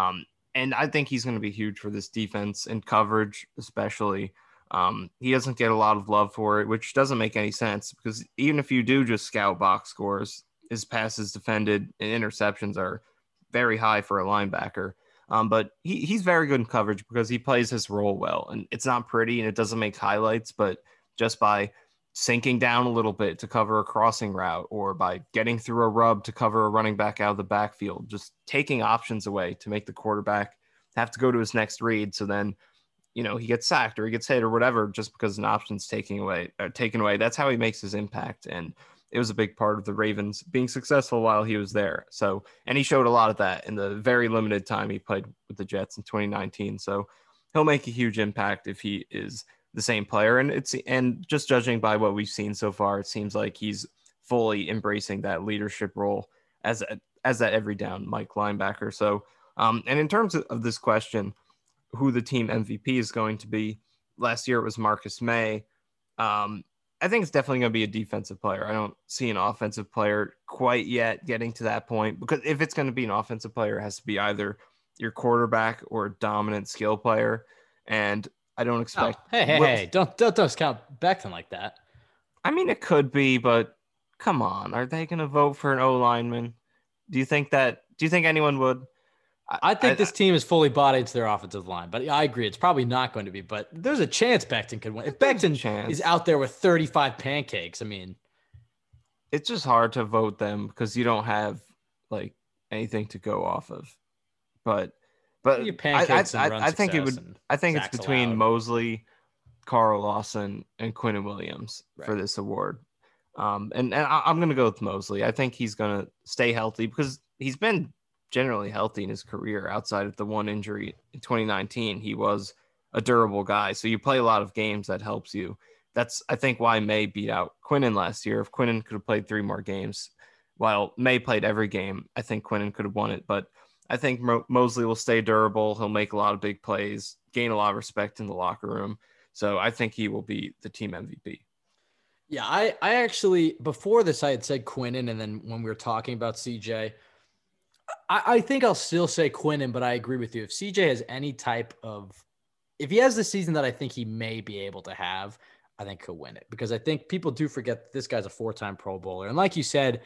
And I think he's going to be huge for this defense and coverage, especially. He doesn't get a lot of love for it, which doesn't make any sense, because even if you do just scout box scores, his passes defended and interceptions are very high for a linebacker. But he's very good in coverage because he plays his role well, and it's not pretty and it doesn't make highlights, but just by sinking down a little bit to cover a crossing route, or by getting through a rub to cover a running back out of the backfield, just taking options away to make the quarterback have to go to his next read. So then, he gets sacked or he gets hit or whatever, just because an option's taken away. That's how he makes his impact. And it was a big part of the Ravens being successful while he was there. So, and he showed a lot of that in the very limited time he played with the Jets in 2019. So he'll make a huge impact if he is the same player. And just judging by what we've seen so far, it seems like he's fully embracing that leadership role as that every down Mike linebacker. So, and in terms of this question, who the team MVP is going to be, last year it was Marcus May. I think it's definitely going to be a defensive player. I don't see an offensive player quite yet getting to that point, because if it's going to be an offensive player, it has to be either your quarterback or a dominant skill player. And I don't expect. Hey, don't discount Becton like that. I mean, it could be, but come on, are they going to vote for an O lineman? Do you think anyone would? I think this team is fully bought into their offensive line, but I agree. It's probably not going to be, but there's a chance Becton could win. If Becton is out there with 35 pancakes, I mean, it's just hard to vote them because you don't have like anything to go off of. But You pancakes and run I think it success would. and I think it's sacks between allowed. Mosley, Carl Lawson, and Quinnen Williams for Right. this award. I'm going to go with Mosley. I think he's going to stay healthy because he's been generally healthy in his career outside of the one injury in 2019. He was a durable guy. So you play a lot of games, that helps you. That's, I think, why May beat out Quinnen last year. If Quinnen could have played 3 more games, while May played every game, I think Quinnen could have won it. But I think Mosley will stay durable. He'll make a lot of big plays, gain a lot of respect in the locker room. So I think he will be the team MVP. Yeah, I actually, before this, I had said Quinnen, and then when we were talking about CJ, I think I'll still say Quinnen, but I agree with you. If CJ has any type of, if he has the season that I think he may be able to have, I think he'll win it, because I think people do forget that this guy's a 4-time Pro Bowler. And like you said,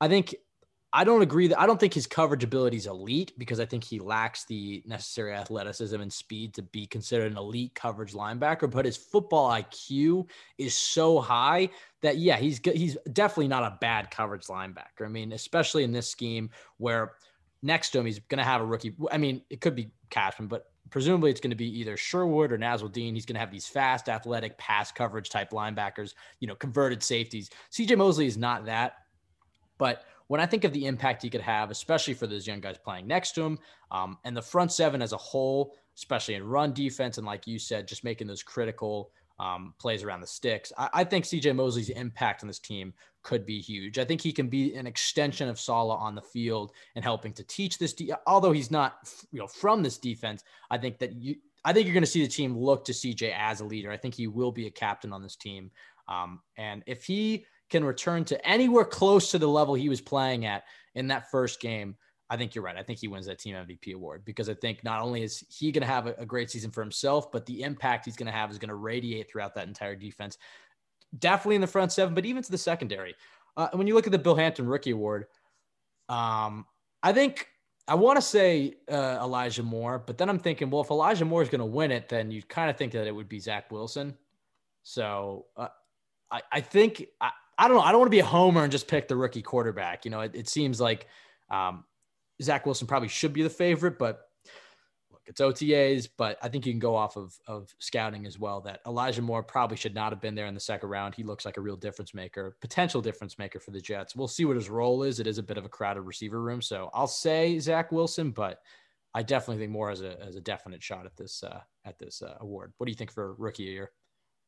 I don't agree that I don't think his coverage ability is elite, because I think he lacks the necessary athleticism and speed to be considered an elite coverage linebacker, but his football IQ is so high that, yeah, he's definitely not a bad coverage linebacker. I mean, especially in this scheme where next to him, he's going to have a rookie. I mean, it could be Cashman, but presumably it's going to be either Sherwood or Nasruddin. He's going to have these fast, athletic, pass coverage type linebackers, converted safeties. CJ Mosley is not that, but when I think of the impact he could have, especially for those young guys playing next to him, and the front seven as a whole, especially in run defense, and like you said, just making those critical plays around the sticks, I think CJ Mosley's impact on this team could be huge. I think he can be an extension of Saleh on the field and helping to teach this. Although he's not, from this defense, I think you're going to see the team look to CJ as a leader. I think he will be a captain on this team, and if he can return to anywhere close to the level he was playing at in that first game, I think you're right. I think he wins that team MVP award, because I think not only is he going to have a great season for himself, but the impact he's going to have is going to radiate throughout that entire defense. Definitely in the front seven, but even to the secondary. When you look at the Bill Hampton Rookie Award, I think I want to say Elijah Moore, but then I'm thinking, well, if Elijah Moore is going to win it, then you kind of think that it would be Zach Wilson. So I think I don't know. I don't want to be a homer and just pick the rookie quarterback. It seems like Zach Wilson probably should be the favorite, but look, it's OTAs. But I think you can go off of scouting as well that Elijah Moore probably should not have been there in the second round. He looks like a real difference maker, potential difference maker for the Jets. We'll see what his role is. It is a bit of a crowded receiver room. So I'll say Zach Wilson, but I definitely think Moore as a definite shot at this award. What do you think for rookie of the year?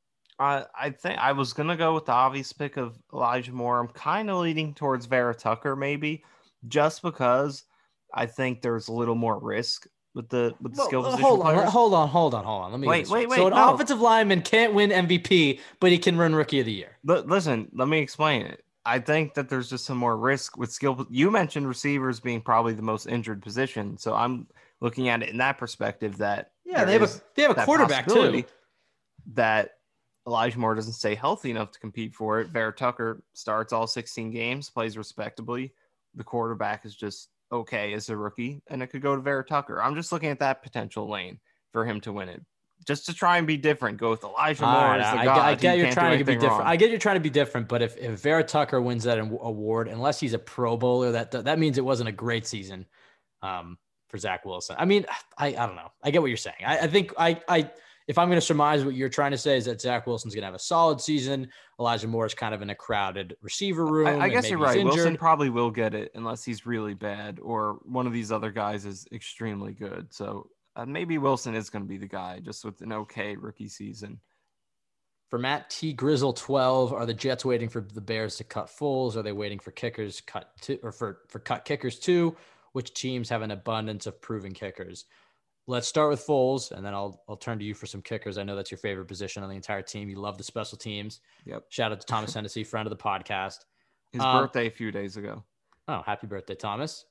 I think I was going to go with the obvious pick of Elijah Moore. I'm kind of leaning towards Vera Tucker, maybe, just because I think there's a little more risk with the skill position players. Hold on. Let me wait. So an offensive lineman can't win MVP, but he can run rookie of the year. Listen, let me explain it. I think that there's just some more risk with skill. You mentioned receivers being probably the most injured position, so I'm looking at it in that perspective. That they have a quarterback too. That Elijah Moore doesn't stay healthy enough to compete for it. Vera Tucker starts all 16 games, plays respectably. The quarterback is just okay as a rookie, and it could go to Vera Tucker. I'm just looking at that potential lane for him to win it. Just to try and be different, go with Elijah Moore as the god. I get you're trying to be different. Wrong. I get you're trying to be different, but if Vera Tucker wins that award, unless he's a Pro Bowler, that means it wasn't a great season for Zach Wilson. I mean, I don't know. I get what you're saying. I think if I'm going to surmise what you're trying to say is that Zach Wilson's going to have a solid season. Elijah Moore is kind of in a crowded receiver room. I guess you're right. Wilson probably will get it unless he's really bad or one of these other guys is extremely good. So maybe Wilson is going to be the guy just with an okay rookie season. For Matt T. Grizzle 12, are the Jets waiting for the Bears to cut Foles? Are they waiting for kickers for cut kickers too? Which teams have an abundance of proven kickers? Let's start with Foles, and then I'll turn to you for some kickers. I know that's your favorite position on the entire team. You love the special teams. Yep. Shout out to Thomas Hennessy, friend of the podcast. His birthday a few days ago. Oh, happy birthday, Thomas.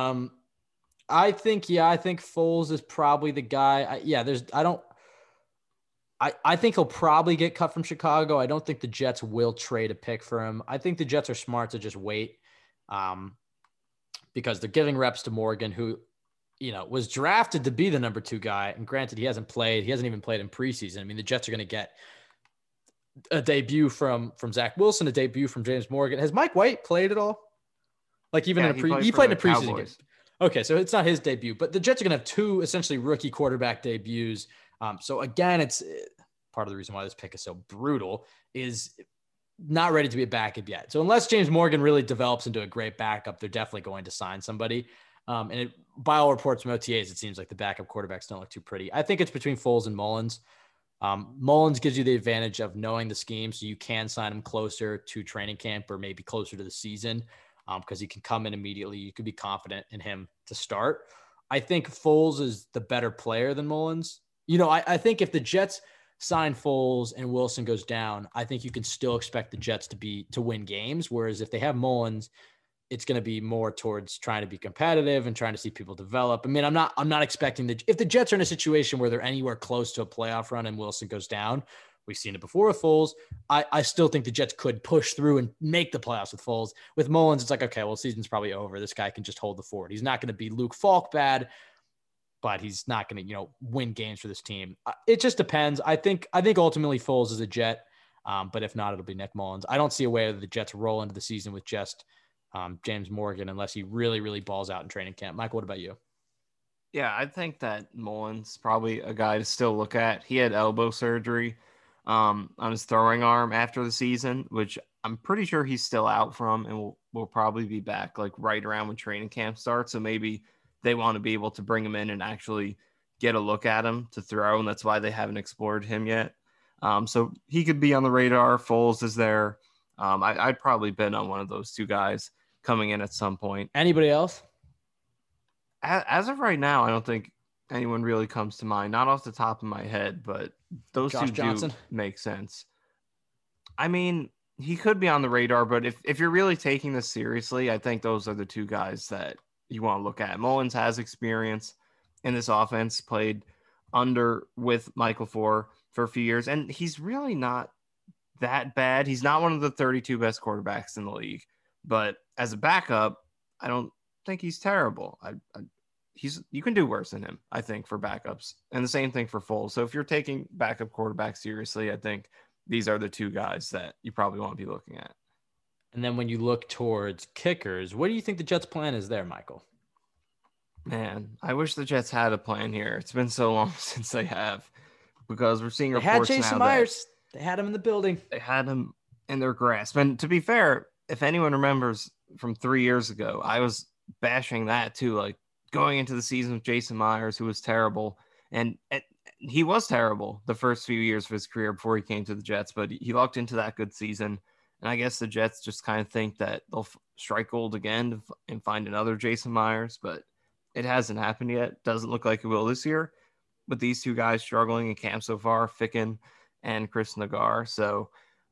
I think Foles is probably the guy. I think he'll probably get cut from Chicago. I don't think the Jets will trade a pick for him. I think the Jets are smart to just wait because they're giving reps to Morgan, who was drafted to be the number 2 guy. And granted, he hasn't even played in preseason. I mean, the Jets are going to get a debut from Zach Wilson, a debut from James Morgan. Has Mike White played at all? Like even in he played in a preseason game. Okay, so it's not his debut, but the Jets are going to have two essentially rookie quarterback debuts. So again, it's part of the reason why this pick is so brutal is not ready to be a backup yet. So unless James Morgan really develops into a great backup, they're definitely going to sign somebody. By all reports from OTAs, it seems like the backup quarterbacks don't look too pretty. I think it's between Foles and Mullins. Mullins gives you the advantage of knowing the scheme, so you can sign him closer to training camp or maybe closer to the season because he can come in immediately. You could be confident in him to start. I think Foles is the better player than Mullins. I think if the Jets sign Foles and Wilson goes down, I think you can still expect the Jets to win games. Whereas if they have Mullins, it's going to be more towards trying to be competitive and trying to see people develop. I mean, I'm not expecting if the Jets are in a situation where they're anywhere close to a playoff run and Wilson goes down, we've seen it before with Foles. I still think the Jets could push through and make the playoffs with Foles. With Mullins, it's like, okay, well, season's probably over. This guy can just hold the fort. He's not going to be Luke Falk bad, but he's not going to, win games for this team. It just depends. I think ultimately Foles is a Jet, but if not, it'll be Nick Mullins. I don't see a way that the Jets roll into the season with just James Morgan unless he really, really balls out in training camp. Mike, what about you? Yeah, I think that Mullins probably a guy to still look at. He had elbow surgery on his throwing arm after the season, which I'm pretty sure he's still out from and will probably be back like right around when training camp starts. So maybe they want to be able to bring him in and actually get a look at him to throw, and that's why they haven't explored him yet. So he could be on the radar. Foles is there. I'd probably bet on one of those two guys coming in at some point. Anybody else? As of right now, I don't think anyone really comes to mind. Not off the top of my head, but those Josh two Johnson. Do make sense. I mean, he could be on the radar, but if you're really taking this seriously, I think those are the two guys that you want to look at. Mullins has experience in this offense, played under with Michael for a few years, and he's really not that bad. He's not one of the 32 best quarterbacks in the league, but as a backup, I don't think he's terrible. You can do worse than him, I think, for backups, and the same thing for Foles. So if you're taking backup quarterbacks seriously, I think these are the two guys that you probably want to be looking at. And then when you look towards kickers, what do you think the Jets' plan is there, Michael? Man, I wish the Jets had a plan here. It's been so long since they have, because we're seeing reports now. They had Jason Myers. They had him in the building. They had him in their grasp. And to be fair, if anyone remembers from 3 years ago, I was bashing that too, like going into the season with Jason Myers, who was terrible. And he was terrible the first few years of his career before he came to the Jets, but he lucked into that good season. And I guess the Jets just kind of think that they'll strike gold again and find another Jason Myers, but it hasn't happened yet. Doesn't look like it will this year with these two guys struggling in camp so far, Ficken and Chris Nagar. So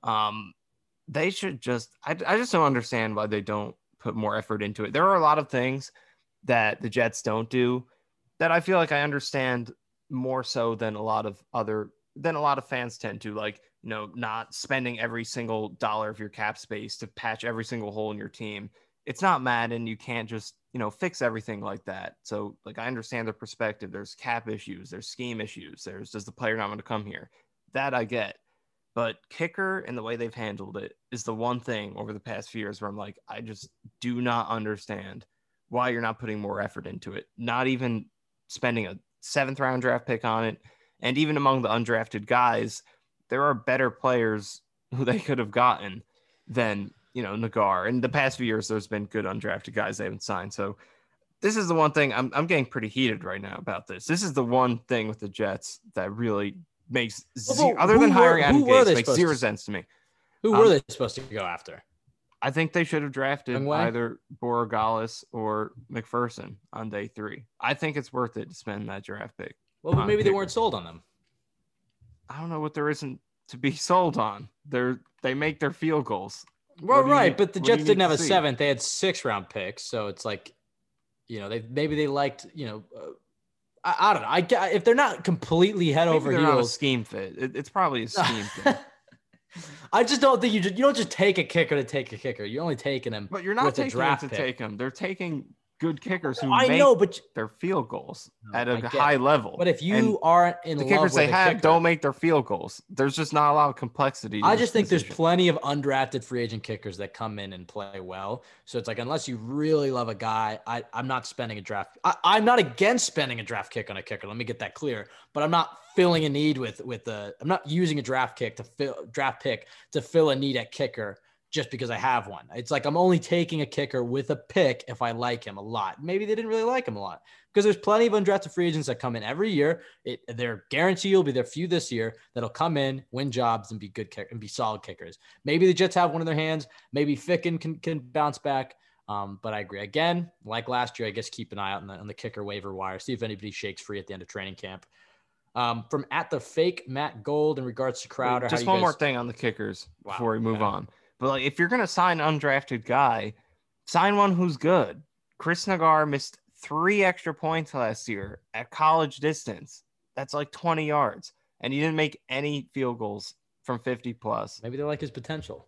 they should just – I just don't understand why they don't put more effort into it. There are a lot of things that the Jets don't do that I feel like I understand more so than a lot of fans tend to, like, not spending every single dollar of your cap space to patch every single hole in your team. It's not Madden. You can't just, fix everything like that. So, like, I understand their perspective. There's cap issues. There's scheme issues. Does the player not want to come here? That I get. But kicker and the way they've handled it is the one thing over the past few years where I'm like, I just do not understand why you're not putting more effort into it. Not even spending a 7th round draft pick on it. And even among the undrafted guys, there are better players who they could have gotten than, Nagar. In the past few years, there's been good undrafted guys they haven't signed. So this is the one thing I'm getting pretty heated right now about this. This is the one thing with the Jets that really makes other than hiring Adam Gase, makes zero sense to me. Who were they supposed to go after? I think they should have drafted either Borregales or McPherson on day 3. I think it's worth it to spend that draft pick. Well, but maybe they weren't sold on them. I don't know what there isn't to be sold on. They make their field goals. Well, right, but the Jets didn't have a 7th. They had 6th-round picks, so it's like, they liked, I don't know. If they're not completely head over heels, not a scheme fit. It's probably a scheme fit. I just don't think you don't just take a kicker to take a kicker. You're only taking him. But you're not taking him to take him. They're taking good kickers who I make know, but their field goals at I a get high it. level. But if you aren't in the love kickers with they a have kicker, don't make their field goals. There's just not a lot of complexity. I just think there's plenty of undrafted free agent kickers that come in and play well. So it's like, unless you really love a guy, I'm not spending a draft. I'm not against spending a draft kick on a kicker. Let me get that clear. But I'm not filling a need I'm not using a draft pick to fill a need at kicker just because I have one. It's like, I'm only taking a kicker with a pick if I like him a lot. Maybe they didn't really like him a lot, because there's plenty of undrafted free agents that come in every year. They're guaranteed will be there few this year that'll come in, win jobs, and be good kicker and be solid kickers. Maybe the Jets have one in their hands. Maybe Ficken can bounce back. But I agree. Again, like last year, I guess keep an eye out on the kicker waiver wire. See if anybody shakes free at the end of training camp. From at the fake Matt Gold in regards to Crowder. Just one more thing on the kickers before we move on. But like, if you're going to sign an undrafted guy, sign one who's good. Chris Nagar missed 3 extra points last year at college distance. That's like 20 yards. And he didn't make any field goals from 50 plus. Maybe they like his potential.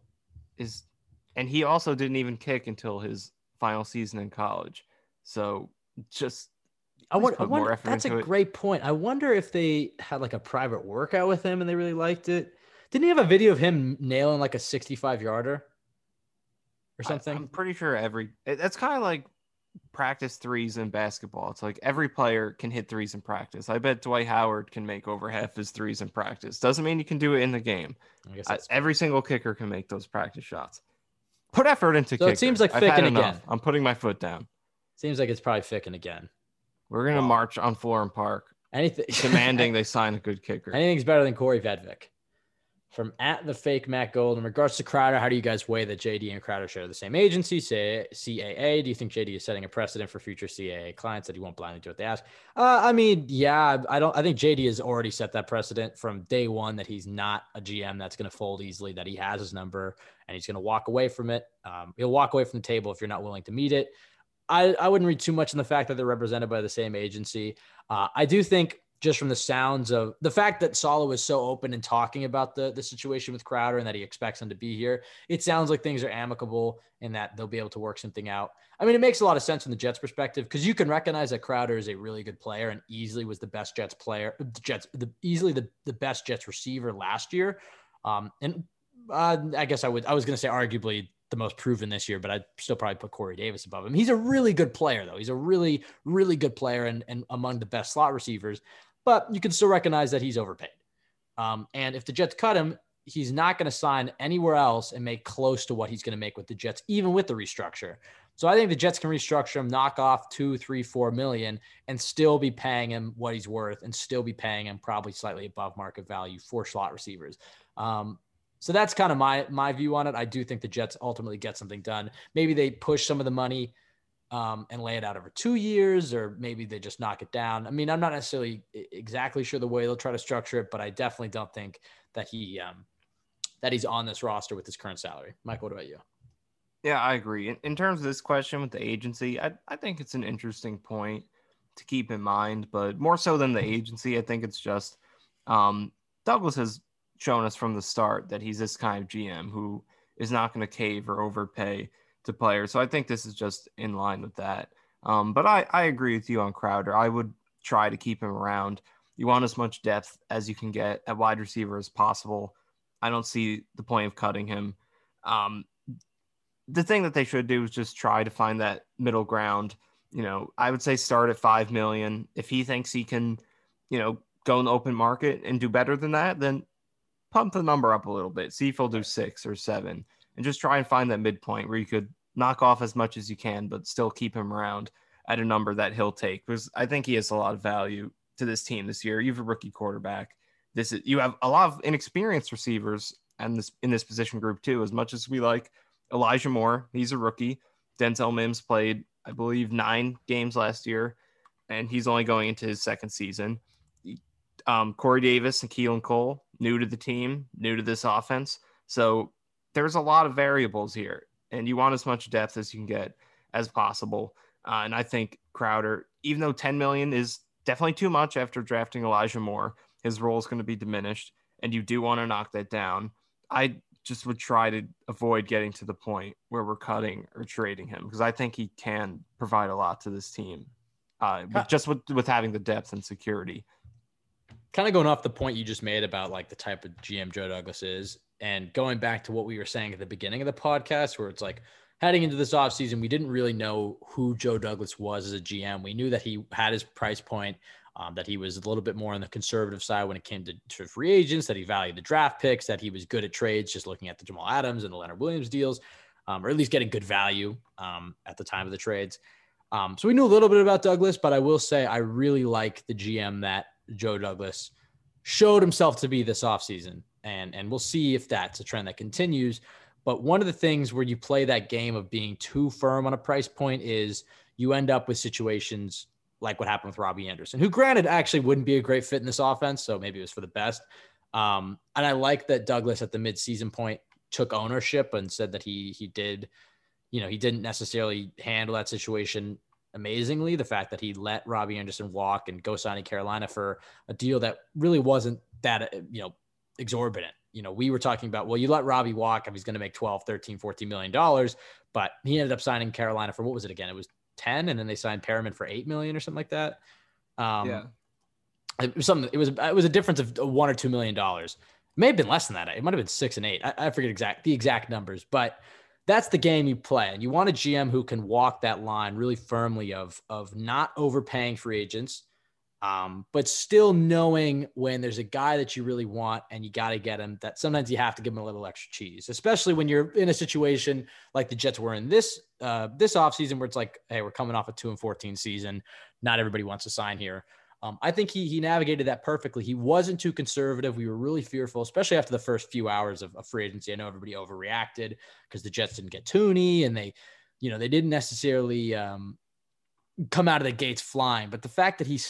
And he also didn't even kick until his final season in college. So just I wonder that's a great point. I wonder if they had like a private workout with him and they really liked it. Didn't he have a video of him nailing like a 65-yarder or something? I'm pretty sure that's kind of like practice threes in basketball. It's like every player can hit threes in practice. I bet Dwight Howard can make over half his threes in practice. Doesn't mean you can do it in the game. I guess every single kicker can make those practice shots. Put effort into kicker. So it seems like Ficken again. I'm putting my foot down. Seems like it's probably Ficken again. We're going to march on Florham Park. Demanding they sign a good kicker. Anything's better than Corey Vedvik. From at the fake Matt Gold, in regards to Crowder, how do you guys weigh that JD and Crowder share the same agency, say CAA? Do you think JD is setting a precedent for future CAA clients that he won't blindly do what they ask? I mean, yeah, I think JD has already set that precedent from day one that he's not a GM that's going to fold easily, that he has his number and he's going to walk away from it. He'll walk away from the table if you're not willing to meet it. I wouldn't read too much in the fact that they're represented by the same agency. I do think, just from the sounds of the fact that Saleh was so open in talking about the situation with Crowder and that he expects him to be here, it sounds like things are amicable and that they'll be able to work something out. I mean, it makes a lot of sense from the Jets perspective, because you can recognize that Crowder is a really good player and easily was the best Jets player, easily the best Jets receiver last year. I guess I was going to say arguably the most proven this year, but I'd still probably put Corey Davis above him. He's a really good player, though. He's a really, really good player and among the best slot receivers. But you can still recognize that he's overpaid. And if the Jets cut him, he's not going to sign anywhere else and make close to what he's going to make with the Jets, even with the restructure. So I think the Jets can restructure him, knock off $2, $3, $4 million, and still be paying him what he's worth, and still be paying him probably slightly above market value for slot receivers. So that's kind of my view on it. I do think the Jets ultimately get something done. Maybe they push some of the money and lay it out over 2 years, or maybe they just knock it down. I mean, I'm not necessarily exactly sure the way they'll try to structure it, but I definitely don't think that he's on this roster with his current salary. Mike, what about you? Yeah, I agree. In terms of this question with the agency, I think it's an interesting point to keep in mind, but more so than the agency, I think it's just Douglas has shown us from the start that he's this kind of GM who is not going to cave or overpay to players. So I think this is just in line with that. But I agree with you on Crowder. I would try to keep him around. You want as much depth as you can get at wide receiver as possible. I don't see the point of cutting him. The thing that they should do is just try to find that middle ground. You know, I would say start at $5 million. If he thinks he can, go in the open market and do better than that, then pump the number up a little bit. See if he'll do 6 or 7. And just try and find that midpoint where you could knock off as much as you can, but still keep him around at a number that he'll take. Because I think he has a lot of value to this team this year. You have a rookie quarterback. You have a lot of inexperienced receivers and in this position group too. As much as we like Elijah Moore, he's a rookie. Denzel Mims played, I believe, 9 games last year, and he's only going into his second season. Corey Davis and Keelan Cole, new to the team, new to this offense. So there's a lot of variables here, and you want as much depth as you can get as possible. And I think Crowder, even though $10 million is definitely too much after drafting Elijah Moore, his role is going to be diminished, and you do want to knock that down. I just would try to avoid getting to the point where we're cutting or trading him, because I think he can provide a lot to this team, with having the depth and security. Kind of going off the point you just made about like the type of GM Joe Douglas is, and going back to what we were saying at the beginning of the podcast, where it's like heading into this offseason, we didn't really know who Joe Douglas was as a GM. We knew that he had his price point, that he was a little bit more on the conservative side when it came to free agents, that he valued the draft picks, that he was good at trades, just looking at the Jamal Adams and the Leonard Williams deals, or at least getting good value at the time of the trades. So we knew a little bit about Douglas, but I will say I really like the GM that Joe Douglas showed himself to be this offseason. And we'll see if that's a trend that continues. But one of the things where you play that game of being too firm on a price point is you end up with situations like what happened with Robbie Anderson, who granted actually wouldn't be a great fit in this offense. So maybe it was for the best. And I like that Douglas at the midseason point took ownership and said that he did, he didn't necessarily handle that situation amazingly. The fact that he let Robbie Anderson walk and go sign in Carolina for a deal that really wasn't that, exorbitant. We were talking about, well, you let Robbie walk if he's going to make 12, 13, 14 $million, but he ended up signing Carolina for, what was it again? It was 10. And then they signed Perriman for 8 million or something like that. It was something, it was a difference of $1 or $2 million. It may have been less than that. It might've been 6 and 8. I forget the exact numbers, but that's the game you play. And you want a GM who can walk that line really firmly of not overpaying free agents, but still knowing when there's a guy that you really want and you got to get him, that sometimes you have to give him a little extra cheese, especially when you're in a situation like the Jets were in this offseason, where it's like, hey, we're coming off a 2-14 season. Not everybody wants to sign here. I think he navigated that perfectly. He wasn't too conservative. We were really fearful, especially after the first few hours of free agency. I know everybody overreacted because the Jets didn't get Tooney and they didn't necessarily come out of the gates flying. But the fact that he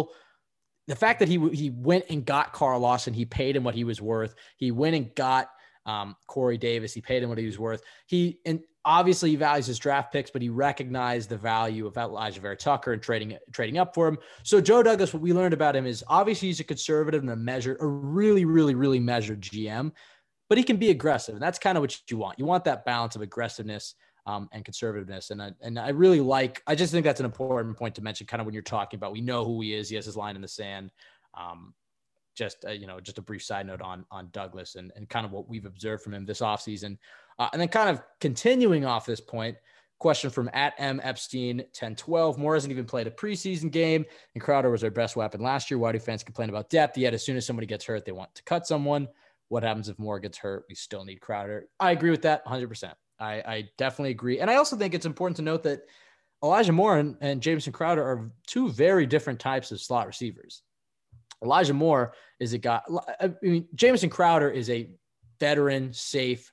went and got Carl Lawson, he paid him what he was worth. He went and got Corey Davis. He paid him what he was worth. And obviously he values his draft picks, but he recognized the value of Elijah Vera Tucker and trading up for him. So Joe Douglas, what we learned about him is obviously he's a conservative and a really, really, really measured GM, but he can be aggressive. And that's kind of what you want. You want that balance of aggressiveness and conservativeness. And I just think that's an important point to mention, kind of when you're talking about, we know who he is. He has his line in the sand. Just a brief side note on Douglas and kind of what we've observed from him this offseason. And then kind of continuing off this point, question from @MEpstein1012. Moore hasn't even played a preseason game, and Crowder was our best weapon last year. Why do fans complain about depth? Yet as soon as somebody gets hurt, they want to cut someone. What happens if Moore gets hurt? We still need Crowder. I agree with that 100%. I definitely agree. And I also think it's important to note that Elijah Moore and Jamison Crowder are two very different types of slot receivers. Elijah Moore is a guy, Jamison Crowder is a veteran, safe,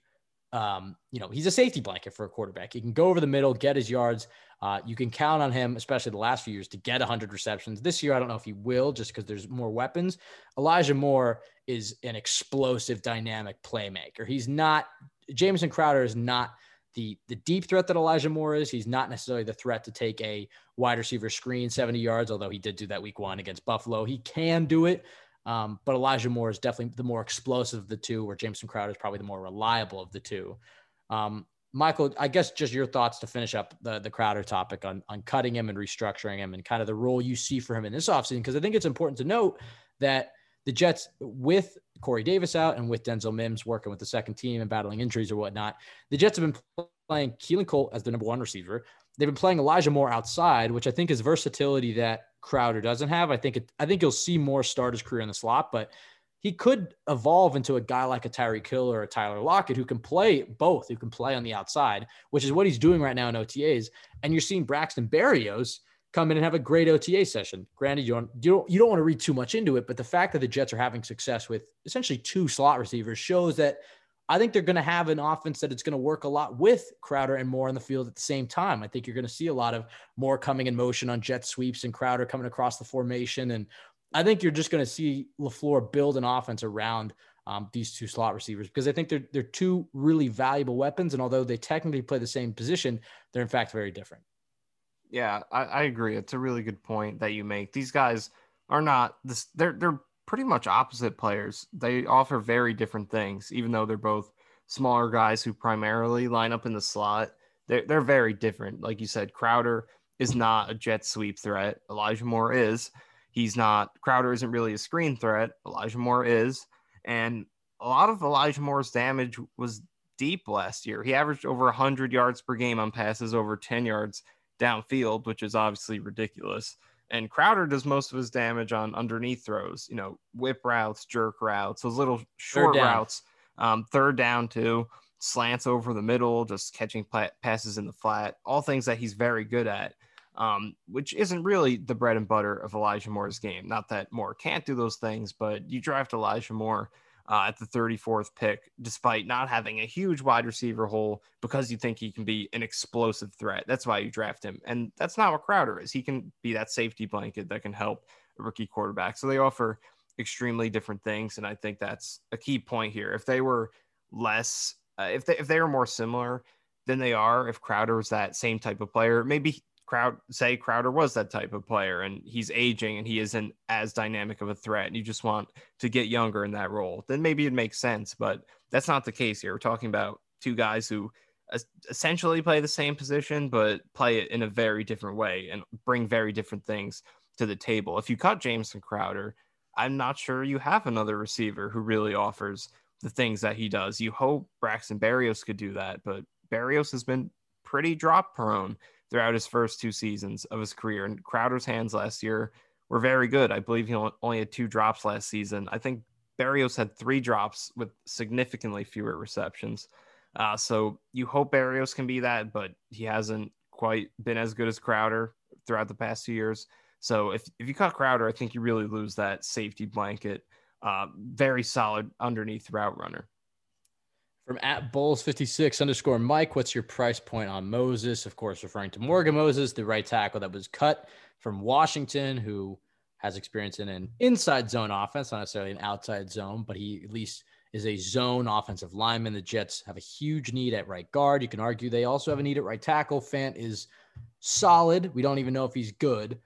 he's a safety blanket for a quarterback. He can go over the middle, get his yards. You can count on him, especially the last few years, to get 100 receptions. This year, I don't know if he will, just because there's more weapons. Elijah Moore is an explosive, dynamic playmaker. Jamison Crowder is not the deep threat that Elijah Moore is. He's not necessarily the threat to take a wide receiver screen 70 yards, although he did do that week 1 against Buffalo. He can do it. But Elijah Moore is definitely the more explosive of the two, where Jamison Crowder is probably the more reliable of the two. Michael, I guess just your thoughts to finish up the Crowder topic on cutting him and restructuring him and kind of the role you see for him in this offseason, because I think it's important to note that the Jets, with Corey Davis out and with Denzel Mims working with the second team and battling injuries or whatnot, the Jets have been playing Keelan Cole as the number 1 receiver. They've been playing Elijah Moore outside, which I think is versatility that Crowder doesn't have. I think you'll see Moore start his career in the slot, but he could evolve into a guy like a Tyreek Hill or a Tyler Lockett who can play both, who can play on the outside, which is what he's doing right now in OTAs. And you're seeing Braxton Berrios come in and have a great OTA session. Granted, you don't want to read too much into it, but the fact that the Jets are having success with essentially 2 slot receivers shows that I think they're going to have an offense that it's going to work a lot with Crowder and Moore on the field at the same time. I think you're going to see a lot of Moore coming in motion on jet sweeps and Crowder coming across the formation. And I think you're just going to see LaFleur build an offense around these 2 slot receivers, because I think they're 2 really valuable weapons. And although they technically play the same position, they're in fact very different. Yeah, I agree. It's a really good point that you make. These guys are not they're pretty much opposite players. They offer very different things, even though they're both smaller guys who primarily line up in the slot, they're very different. Like you said, Crowder is not a jet sweep threat. Elijah Moore is. He's not. Crowder isn't really a screen threat. Elijah Moore is. And a lot of Elijah Moore's damage was deep last year. He averaged over 100 yards per game on passes over 10 yards downfield, which is obviously ridiculous. And Crowder does most of his damage on underneath throws, whip routes, jerk routes, those little short routes, third down too, slants over the middle, just catching passes in the flat, all things that he's very good at, which isn't really the bread and butter of Elijah Moore's game. Not that Moore can't do those things, but you draft Elijah Moore at the 34th pick, despite not having a huge wide receiver hole, because you think he can be an explosive threat. That's why you draft him. And that's not what Crowder is. He can be that safety blanket that can help a rookie quarterback. So they offer extremely different things. And I think that's a key point here. If they were less, if they were more similar than they are, if Crowder was that same type of player, maybe Crowder was that type of player and he's aging and he isn't as dynamic of a threat and you just want to get younger in that role, then maybe it makes sense. But that's not the case here. We're talking about two guys who essentially play the same position, but play it in a very different way and bring very different things to the table. If you cut Jamison Crowder, I'm not sure you have another receiver who really offers the things that he does. You hope Braxton Berrios could do that, but Berrios has been pretty drop prone throughout his first 2 seasons of his career. And Crowder's hands last year were very good. I believe he only had 2 drops last season. I think Berrios had 3 drops with significantly fewer receptions. So you hope Berrios can be that, but he hasn't quite been as good as Crowder throughout the past 2 years. So if you cut Crowder, I think you really lose that safety blanket, very solid underneath route runner. From @Bulls56_Mike, what's your price point on Moses? Of course, referring to Morgan Moses, the right tackle that was cut from Washington, who has experience in an inside zone offense, not necessarily an outside zone, but he at least is a zone offensive lineman. The Jets have a huge need at right guard. You can argue they also have a need at right tackle. Fant is solid. We don't even know if he's good.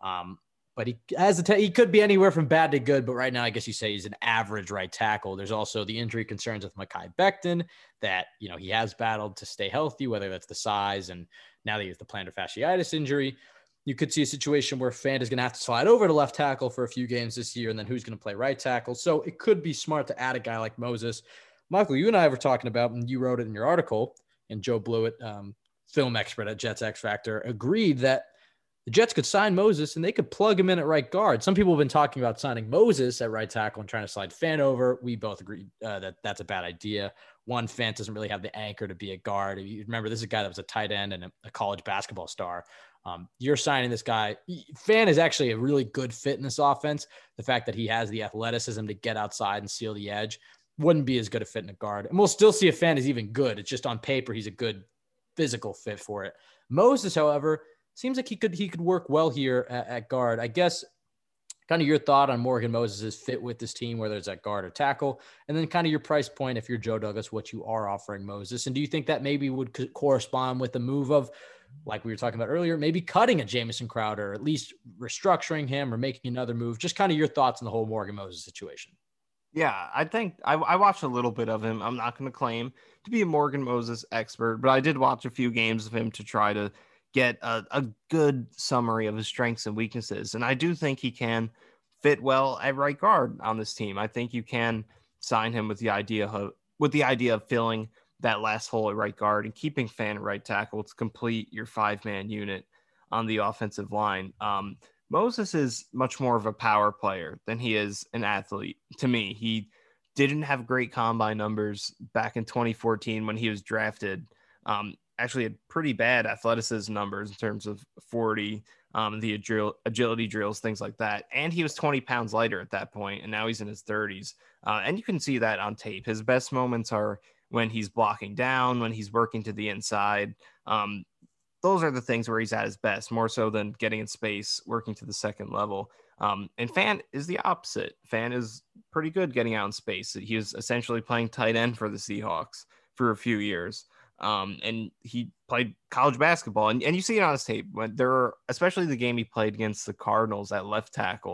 But he has he could be anywhere from bad to good. But right now, I guess you say he's an average right tackle. There's also the injury concerns with Mekhi Becton that, he has battled to stay healthy, whether that's the size and now that he has the plantar fasciitis injury. You could see a situation where Fant is going to have to slide over to left tackle for a few games this year, and then who's going to play right tackle. So it could be smart to add a guy like Moses. Michael, you and I were talking about, and you wrote it in your article, and Joe Blewett, film expert at Jets X Factor, agreed that the Jets could sign Moses and they could plug him in at right guard. Some people have been talking about signing Moses at right tackle and trying to slide Fant over. We both agreed that that's a bad idea. One, Fant doesn't really have the anchor to be a guard. You remember, this is a guy that was a tight end and a college basketball star. You're signing this guy. Fant is actually a really good fit in this offense. The fact that he has the athleticism to get outside and seal the edge wouldn't be as good a fit in a guard. And we'll still see if Fant is even good. It's just on paper, he's a good physical fit for it. Moses, however, seems like he could work well here at guard. I guess kind of your thought on Morgan Moses' fit with this team, whether it's at guard or tackle, and then kind of your price point if you're Joe Douglas, what you are offering Moses. And do you think that maybe would correspond with the move of, like we were talking about earlier, maybe cutting a Jamison Crowder, or at least restructuring him or making another move? Just kind of your thoughts on the whole Morgan Moses situation. Yeah, I think I watched a little bit of him. I'm not going to claim to be a Morgan Moses expert, but I did watch a few games of him to try to get a good summary of his strengths and weaknesses. And I do think he can fit well at right guard on this team. I think you can sign him with the idea of filling that last hole at right guard and keeping Fant at right tackle to complete your 5-man unit on the offensive line. Moses is much more of a power player than he is an athlete. To me, he didn't have great combine numbers back in 2014 when he was drafted. Actually had pretty bad athleticism numbers in terms of 40, the agility drills, things like that. And he was 20 pounds lighter at that point, and now he's in his 30s. And you can see that on tape. His best moments are when he's blocking down, when he's working to the inside. Those are the things where he's at his best, more so than getting in space, working to the second level. And Fant is the opposite. Fant is pretty good getting out in space. He was essentially playing tight end for the Seahawks for a few years. And he played college basketball, and you see it on his tape when especially the game he played against the Cardinals at left tackle.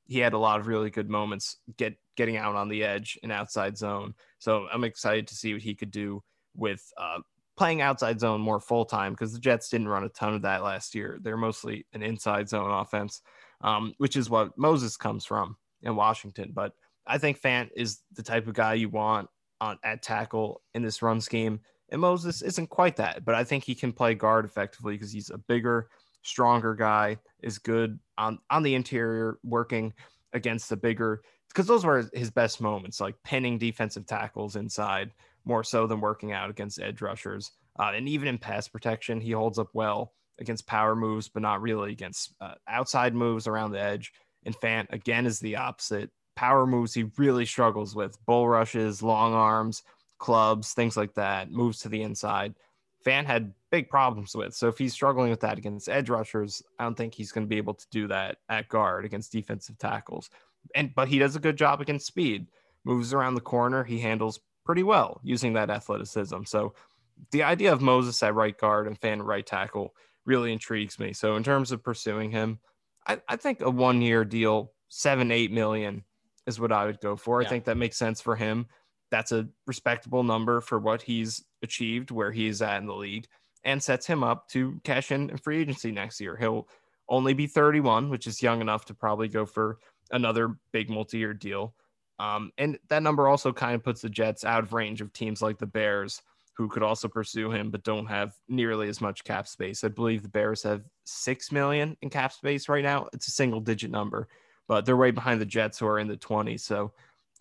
he had a lot of really good moments getting out on the edge and outside zone. So I'm excited to see what he could do with playing outside zone more full time, because the Jets didn't run a ton of that last year. They're mostly an inside zone offense, which is what Moses comes from in Washington. But I think Fant is the type of guy you want at tackle in this run scheme. And Moses isn't quite that, but I think he can play guard effectively because he's a bigger, stronger guy, is good on the interior, working against the bigger, because those were his best moments, like pinning defensive tackles inside more so than working out against edge rushers. And even in pass protection, he holds up well against power moves, but not really against outside moves around the edge. And Fant, again, is the opposite. Power moves he really struggles with: bull rushes, long arms, clubs, things like that, moves to the inside. Fant had big problems with. So if he's struggling with that against edge rushers, I don't think he's going to be able to do that at guard against defensive tackles. But he does a good job against speed. Moves around the corner, he handles pretty well using that athleticism. So the idea of Moses at right guard and Fant at right tackle really intrigues me. So in terms of pursuing him, I think a 1-year deal, 7-8 million is what I would go for. Yeah. I think that makes sense for him. That's a respectable number for what he's achieved, where he's at in the league, and sets him up to cash in free agency next year. He'll only be 31, which is young enough to probably go for another big multi-year deal. And that number also kind of puts the Jets out of range of teams like the Bears, who could also pursue him, but don't have nearly as much cap space. I believe the Bears have 6 million in cap space right now. It's a single digit number, but they're way behind the Jets, who are in the 20s. So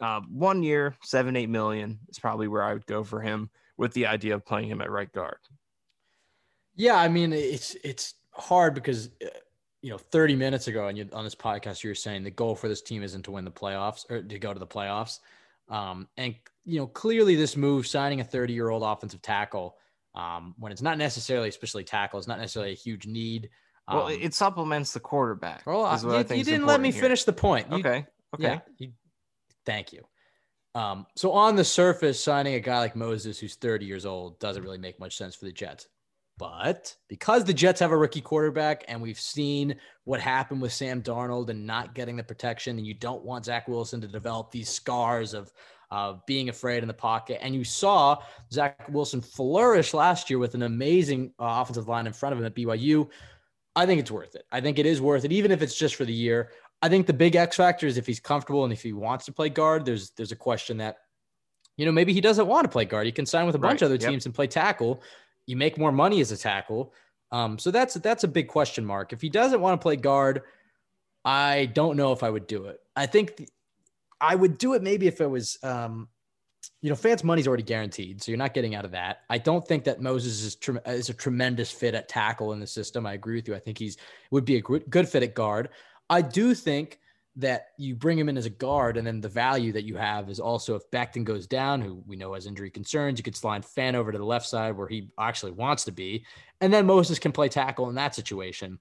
1 year, 7-8 million is probably where I would go for him, with the idea of playing him at right guard. Yeah, I mean, it's hard because 30 minutes ago, and on this podcast, you were saying the goal for this team isn't to win the playoffs or to go to the playoffs. And clearly this move, signing a 30-year-old offensive tackle, when it's not necessarily, especially tackle, it's not necessarily a huge need. Well, it supplements the quarterback. Well, you didn't let me finish the point. Okay. Yeah, thank you. So on the surface, signing a guy like Moses, who's 30 years old, doesn't really make much sense for the Jets. But because the Jets have a rookie quarterback, and we've seen what happened with Sam Darnold and not getting the protection, and you don't want Zach Wilson to develop these scars of being afraid in the pocket. And you saw Zach Wilson flourish last year with an amazing offensive line in front of him at BYU. I think it's worth it. I think it is worth it, even if it's just for the year. I think the big X factor is if he's comfortable and if he wants to play guard. There's a question that, maybe he doesn't want to play guard. He can sign with a bunch of other teams and play tackle. You make more money as a tackle. So that's a big question mark. If he doesn't want to play guard, I don't know if I would do it. I think I would do it maybe if it was, Fant's money's already guaranteed, so you're not getting out of that. I don't think that Moses is a tremendous fit at tackle in the system. I agree with you. I think would be a good fit at guard. I do think that you bring him in as a guard, and then the value that you have is also, if Becton goes down, who we know has injury concerns, you could slide Fant over to the left side where he actually wants to be, and then Moses can play tackle in that situation.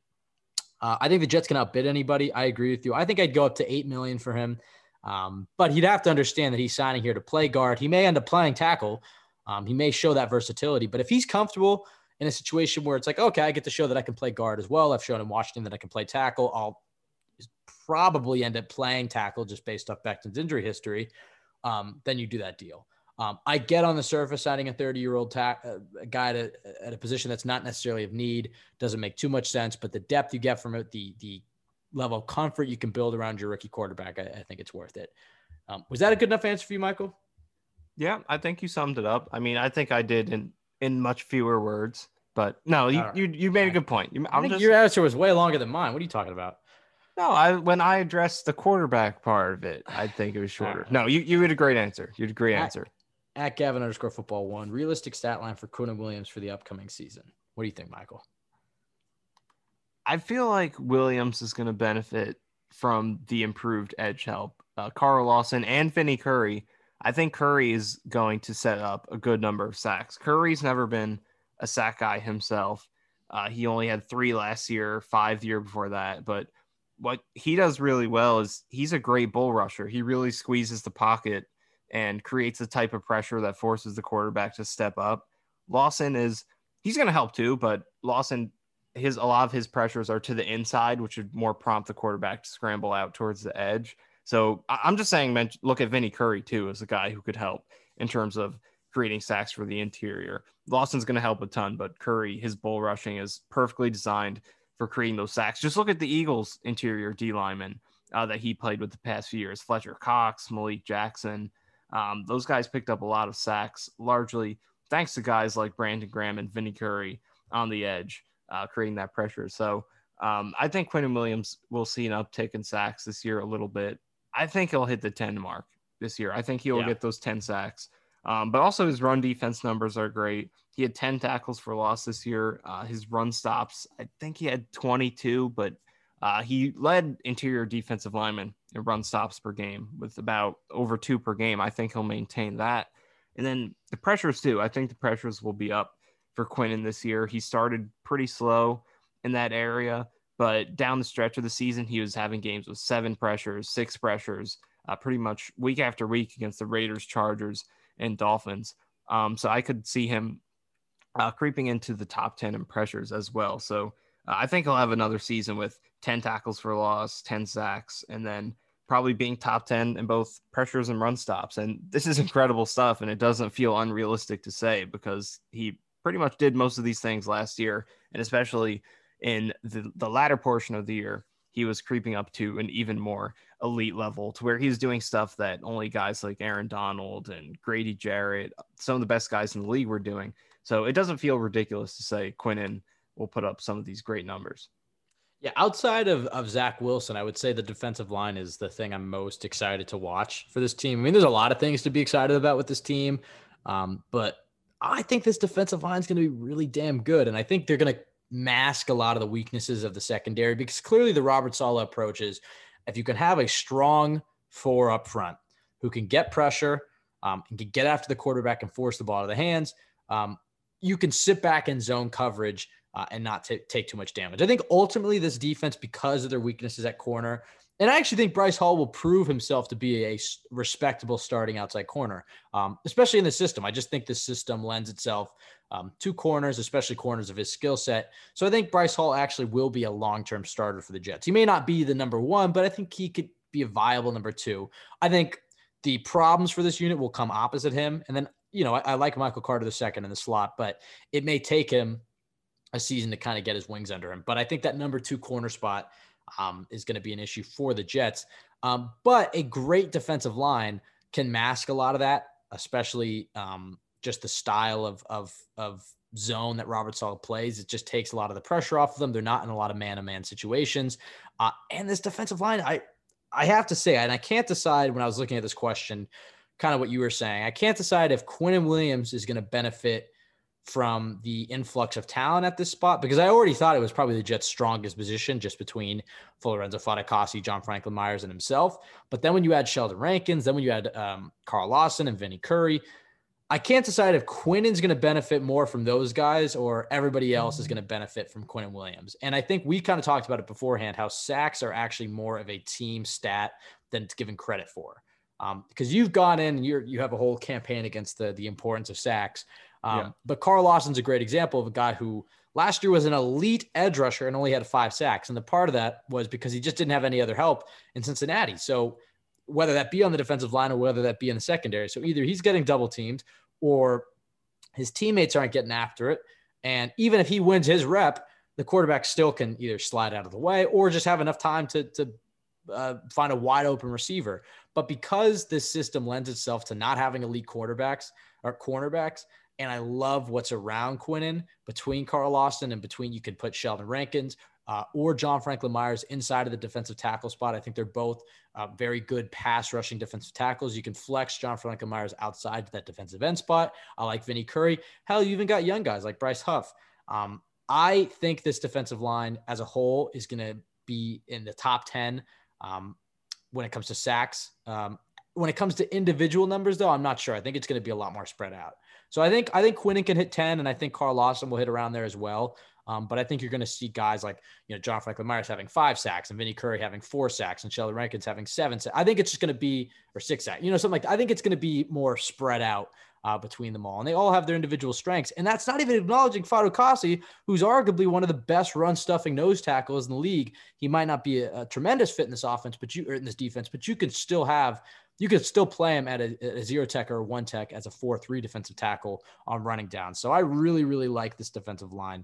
I think the Jets can outbid anybody. I agree with you. I think I'd go up to $8 million for him, but he'd have to understand that he's signing here to play guard. He may end up playing tackle. He may show that versatility, but if he's comfortable in a situation where it's like, okay, I get to show that I can play guard as well. I've shown in Washington that I can play tackle. I'll probably end up playing tackle just based off Becton's injury history. Then you do that deal. I get on the surface signing a 30-year-old guy at a position that's not necessarily of need doesn't make too much sense, but the depth you get from it, the level of comfort you can build around your rookie quarterback, I think it's worth it. Was that a good enough answer for you, Michael? Yeah, I think you summed it up. I mean, I think I did in much fewer words, but no, you made a good point. Your answer was way longer than mine. What are you talking about? No, when I addressed the quarterback part of it, I think it was shorter. No, you had a great answer. You had a great answer. At Gavin_football1, realistic stat line for Quinnen Williams for the upcoming season. What do you think, Michael? I feel like Williams is going to benefit from the improved edge help. Carl Lawson and Vinny Curry. I think Curry is going to set up a good number of sacks. Curry's never been a sack guy himself. He only had 3 last year, 5 the year before that, but what he does really well is he's a great bull rusher. He really squeezes the pocket and creates the type of pressure that forces the quarterback to step up. Lawson he's going to help too, but Lawson a lot of his pressures are to the inside, which would more prompt the quarterback to scramble out towards the edge. So I'm just saying, look at Vinny Curry too as a guy who could help in terms of creating sacks for the interior. Lawson's going to help a ton, but Curry, his bull rushing is perfectly designed for creating those sacks. Just look at the Eagles interior D linemen that he played with the past few years. Fletcher Cox, Malik Jackson. Those guys picked up a lot of sacks, largely thanks to guys like Brandon Graham and Vinny Curry on the edge, creating that pressure. So I think Quinnen Williams will see an uptick in sacks this year a little bit. I think he'll hit the 10 mark this year. I think he'll get those 10 sacks. But also his run defense numbers are great. He had 10 tackles for loss this year. His run stops, I think he had 22, but he led interior defensive linemen in run stops per game with about over 2 per game. I think he'll maintain that. And then the pressures too. I think the pressures will be up for Quinnen this year. He started pretty slow in that area, but down the stretch of the season, he was having games with 7 pressures, 6 pressures, pretty much week after week against the Raiders, Chargers, and Dolphins. So I could see him creeping into the top 10 in pressures as well. So I think he'll have another season with 10 tackles for loss, 10 sacks, and then probably being top 10 in both pressures and run stops. And this is incredible stuff. And it doesn't feel unrealistic to say because he pretty much did most of these things last year. And especially in the latter portion of the year, he was creeping up to an even more elite level to where he's doing stuff that only guys like Aaron Donald and Grady Jarrett, some of the best guys in the league, were doing. So it doesn't feel ridiculous to say Quinnen will put up some of these great numbers. Yeah, outside of Zach Wilson, I would say the defensive line is the thing I'm most excited to watch for this team. I mean, there's a lot of things to be excited about with this team, but I think this defensive line is going to be really damn good, and I think they're going to mask a lot of the weaknesses of the secondary because clearly the Robert Saleh approach is if you can have a strong 4 up front who can get pressure and can get after the quarterback and force the ball out of the hands, you can sit back in zone coverage and not take too much damage. I think ultimately this defense, because of their weaknesses at corner, and I actually think Bryce Hall will prove himself to be a respectable starting outside corner, especially in the system. I just think the system lends itself to corners, especially corners of his skill set. So I think Bryce Hall actually will be a long-term starter for the Jets. He may not be the number 1, but I think he could be a viable number 2. I think the problems for this unit will come opposite him. And then, I like Michael Carter II in the slot, but it may take him a season to kind of get his wings under him. But I think that number 2 corner spot is going to be an issue for the Jets. But a great defensive line can mask a lot of that, especially just the style of zone that Robert Saleh plays. It just takes a lot of the pressure off of them. They're not in a lot of man-to-man situations. And this defensive line, I have to say, and I can't decide when I was looking at this question, kind of what you were saying, I can't decide if Quinnen Williams is going to benefit from the influx of talent at this spot, because I already thought it was probably the Jets' strongest position just between Lorenzo Fatukasi, John Franklin Myers, and himself. But then when you add Sheldon Rankins, then when you add Carl Lawson and Vinny Curry, I can't decide if Quinnen's going to benefit more from those guys or everybody else is going to benefit from Quinnen Williams. And I think we kind of talked about it beforehand, how sacks are actually more of a team stat than it's given credit for. Because you've gone in and you have a whole campaign against the importance of sacks. But Carl Lawson's a great example of a guy who last year was an elite edge rusher and only had 5 sacks. And the part of that was because he just didn't have any other help in Cincinnati. So whether that be on the defensive line or whether that be in the secondary. So either he's getting double teamed or his teammates aren't getting after it. And even if he wins his rep, the quarterback still can either slide out of the way or just have enough time to find a wide open receiver. But because this system lends itself to not having elite quarterbacks or cornerbacks, and I love what's around Quinnen between Carl Lawson and between, you could put Sheldon Rankins or John Franklin Myers inside of the defensive tackle spot. I think they're both very good pass rushing defensive tackles. You can flex John Franklin Myers outside to that defensive end spot. I like Vinny Curry. Hell, you even got young guys like Bryce Huff. I think this defensive line as a whole is going to be in the top 10 when it comes to sacks. When it comes to individual numbers, though, I'm not sure. I think it's going to be a lot more spread out. So I think Quinnen can hit 10, and I think Carl Lawson will hit around there as well. But I think you're going to see guys like, John Franklin Myers having 5 sacks and Vinny Curry having 4 sacks and Sheldon Rankins having 7 sacks. I think it's just going to be, or 6 sacks, something like that. I think it's going to be more spread out between them all. And they all have their individual strengths. And that's not even acknowledging Fatukasi, who's arguably one of the best run-stuffing nose tackles in the league. He might not be a tremendous fit in this offense, or in this defense, but you could still play him at a zero tech or a one tech as a 4-3 defensive tackle on running down. So I really, really like this defensive line.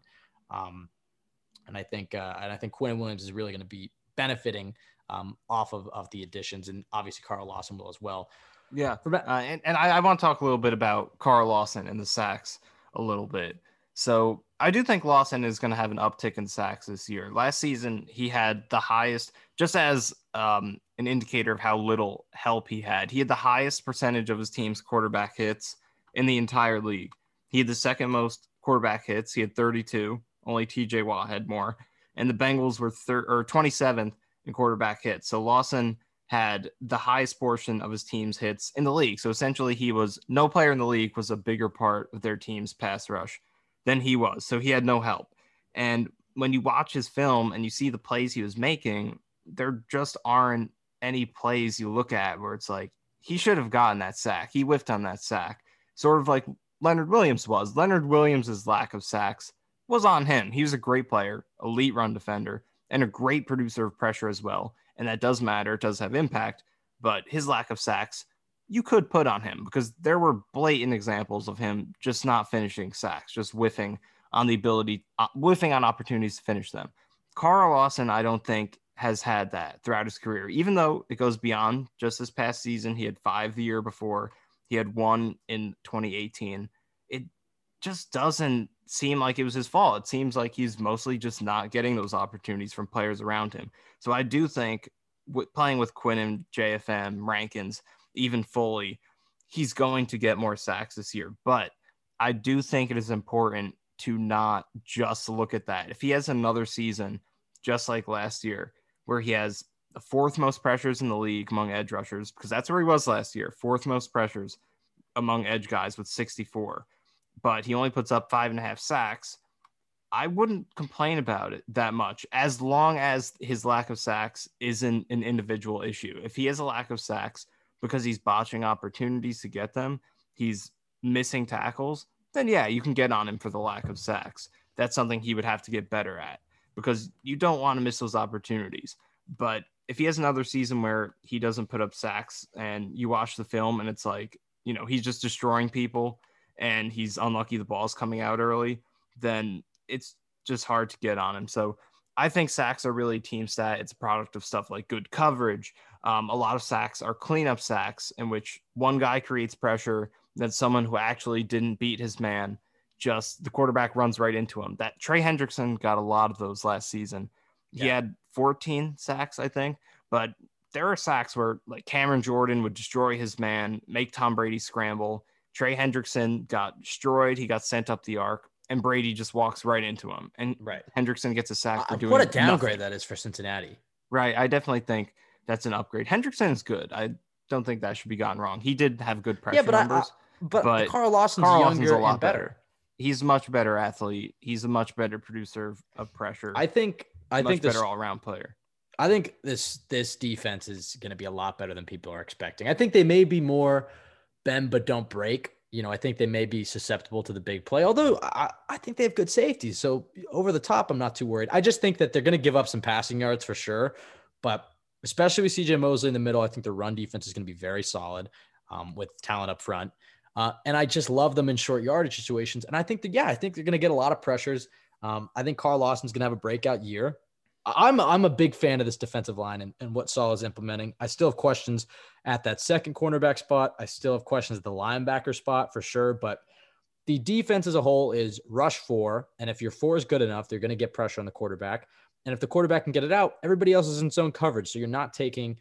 And I think Quinnen Williams is really going to be benefiting off of the additions, and obviously Carl Lawson will as well. Yeah. And I want to talk a little bit about Carl Lawson and the sacks a little bit. So I do think Lawson is going to have an uptick in sacks this year. Last season, he had the highest, just as an indicator of how little help he had the highest percentage of his team's quarterback hits in the entire league. He had the second most quarterback hits. He had 32. Only TJ Watt had more. And the Bengals were 27th in quarterback hits. So Lawson had the highest portion of his team's hits in the league. So essentially no player in the league was a bigger part of their team's pass rush than he was. So he had no help. And when you watch his film and you see the plays he was making, there just aren't any plays you look at where it's like, he should have gotten that sack. He whiffed on that sack. Sort of like Leonard Williams was. Leonard Williams' lack of sacks was on him. He was a great player, elite run defender, and a great producer of pressure as well. And that does matter. It does have impact, but his lack of sacks, you could put on him because there were blatant examples of him just not finishing sacks, just whiffing on opportunities to finish them. Carl Lawson, I don't think has had that throughout his career, even though it goes beyond just this past season. He had 5 the year before. He had 1 in 2018. It just doesn't seem like it was his fault. It seems like he's mostly just not getting those opportunities from players around him. So I do think playing with Quinnen, JFM, Rankins, even Foley, he's going to get more sacks this year. But I do think it is important to not just look at that. If he has another season, just like last year, where he has the 4th most pressures in the league among edge rushers, because that's where he was last year, 4th most pressures among edge guys with 64, but he only puts up 5.5 sacks, I wouldn't complain about it that much, as long as his lack of sacks isn't an individual issue. If he has a lack of sacks because he's botching opportunities to get them, he's missing tackles, then yeah, you can get on him for the lack of sacks. That's something he would have to get better at, because you don't want to miss those opportunities. But if he has another season where he doesn't put up sacks and you watch the film and it's like, he's just destroying people and he's unlucky the ball's coming out early, then it's just hard to get on him. So I think sacks are really team stat. It's a product of stuff like good coverage. A lot of sacks are cleanup sacks in which one guy creates pressure, then someone who actually didn't beat his man, just the quarterback runs right into him. That Trey Hendrickson got a lot of those last season. He had 14 sacks, I think, but there are sacks where like Cameron Jordan would destroy his man, make Tom Brady scramble. Trey Hendrickson got destroyed. He got sent up the arc, and Brady just walks right into him. And Hendrickson gets a sack for doing what a downgrade nothing. That is for Cincinnati. Right. I definitely think that's an upgrade. Hendrickson is good. I don't think that should be gotten wrong. He did have good pressure numbers. But Carl Lawson's younger a lot and better. He's a much better athlete. He's a much better producer of pressure. I think better all-around player. I think this defense is going to be a lot better than people are expecting. I think they may be more bend but don't break. I think they may be susceptible to the big play, although I think they have good safeties. So over the top, I'm not too worried. I just think that they're going to give up some passing yards for sure, but especially with CJ Mosley in the middle, I think the run defense is going to be very solid with talent up front. And I just love them in short yardage situations. And I think they're going to get a lot of pressures. I think Carl Lawson's going to have a breakout year. I'm a big fan of this defensive line and what Saul is implementing. I still have questions at that second cornerback spot. I still have questions at the linebacker spot for sure. But the defense as a whole is rush 4. And if your 4 is good enough, they're going to get pressure on the quarterback. And if the quarterback can get it out, everybody else is in zone coverage. So you're not taking,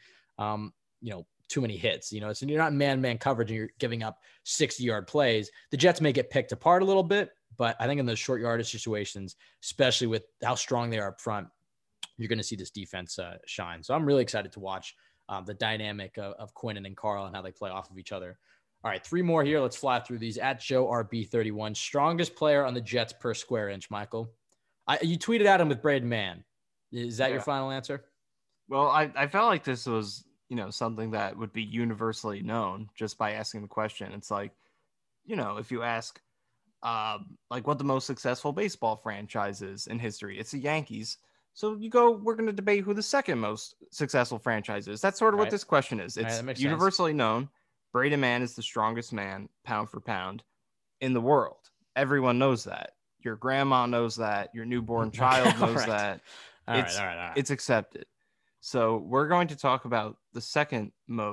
too many hits. So you're not man-man coverage and you're giving up 60-yard plays. The Jets may get picked apart a little bit, but I think in those short yardage situations, especially with how strong they are up front, you're going to see this defense shine. So I'm really excited to watch the dynamic of Quinnen and Carl and how they play off of each other. All right, 3 more here. Let's fly through these. At Joe RB31, strongest player on the Jets per square inch, Michael. You tweeted at him with Braden Mann. Is that your final answer? Well, I felt like this was, something that would be universally known just by asking the question. It's like, if you ask like what the most successful baseball franchise is in history, it's the Yankees. So we're going to debate who the second most successful franchise is. That's sort of what this question is. It's universally known. Brady Man is the strongest man, pound for pound, in the world. Everyone knows that. Your grandma knows that. Your newborn child knows that. All right. It's accepted. So we're going to talk about the second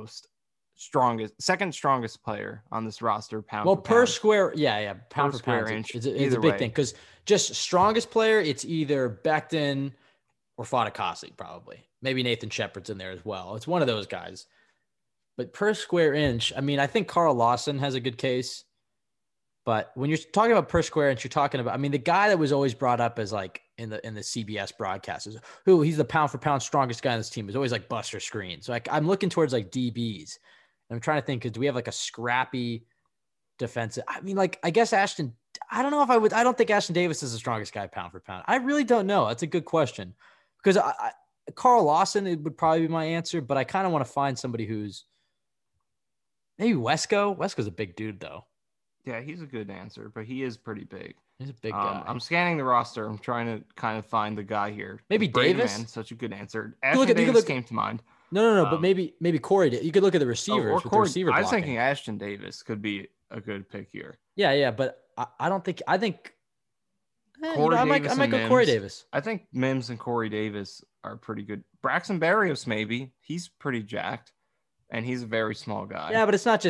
strongest player on this roster, pound for per pound. Square, pound per for pound inch. It's a big thing because just strongest player, it's either Becton or Fatukasi, probably. Maybe Nathan Shepard's in there as well. It's one of those guys. But per square inch, I mean, I think Carl Lawson has a good case. But when you're talking about per square inch, you're talking about, I mean, the guy that was always brought up as like in the CBS broadcasts, he's the pound for pound strongest guy on this team, is always like Buster Screen. So I'm looking towards like DBs. I'm trying to think, do we have like a scrappy defensive? I mean, like, I guess I don't think Ashton Davis is the strongest guy pound for pound. I really don't know. That's a good question because Carl Lawson, it would probably be my answer, but I kind of want to find somebody who's maybe Wesco. Wesco's a big dude though. Yeah, he's a good answer, but he is pretty big. He's a big guy. I'm scanning the roster. I'm trying to kind of find the guy here. Maybe Davis. Man, such a good answer. Ashton Davis came to mind. No, but maybe Corey. You could look at the receivers. Or Corey. I was thinking Ashton Davis could be a good pick here. Yeah, but I don't think. I think. I might go Corey Davis. I think Mims and Corey Davis are pretty good. Braxton Berrios, maybe. He's pretty jacked, and he's a very small guy. Yeah, but it's not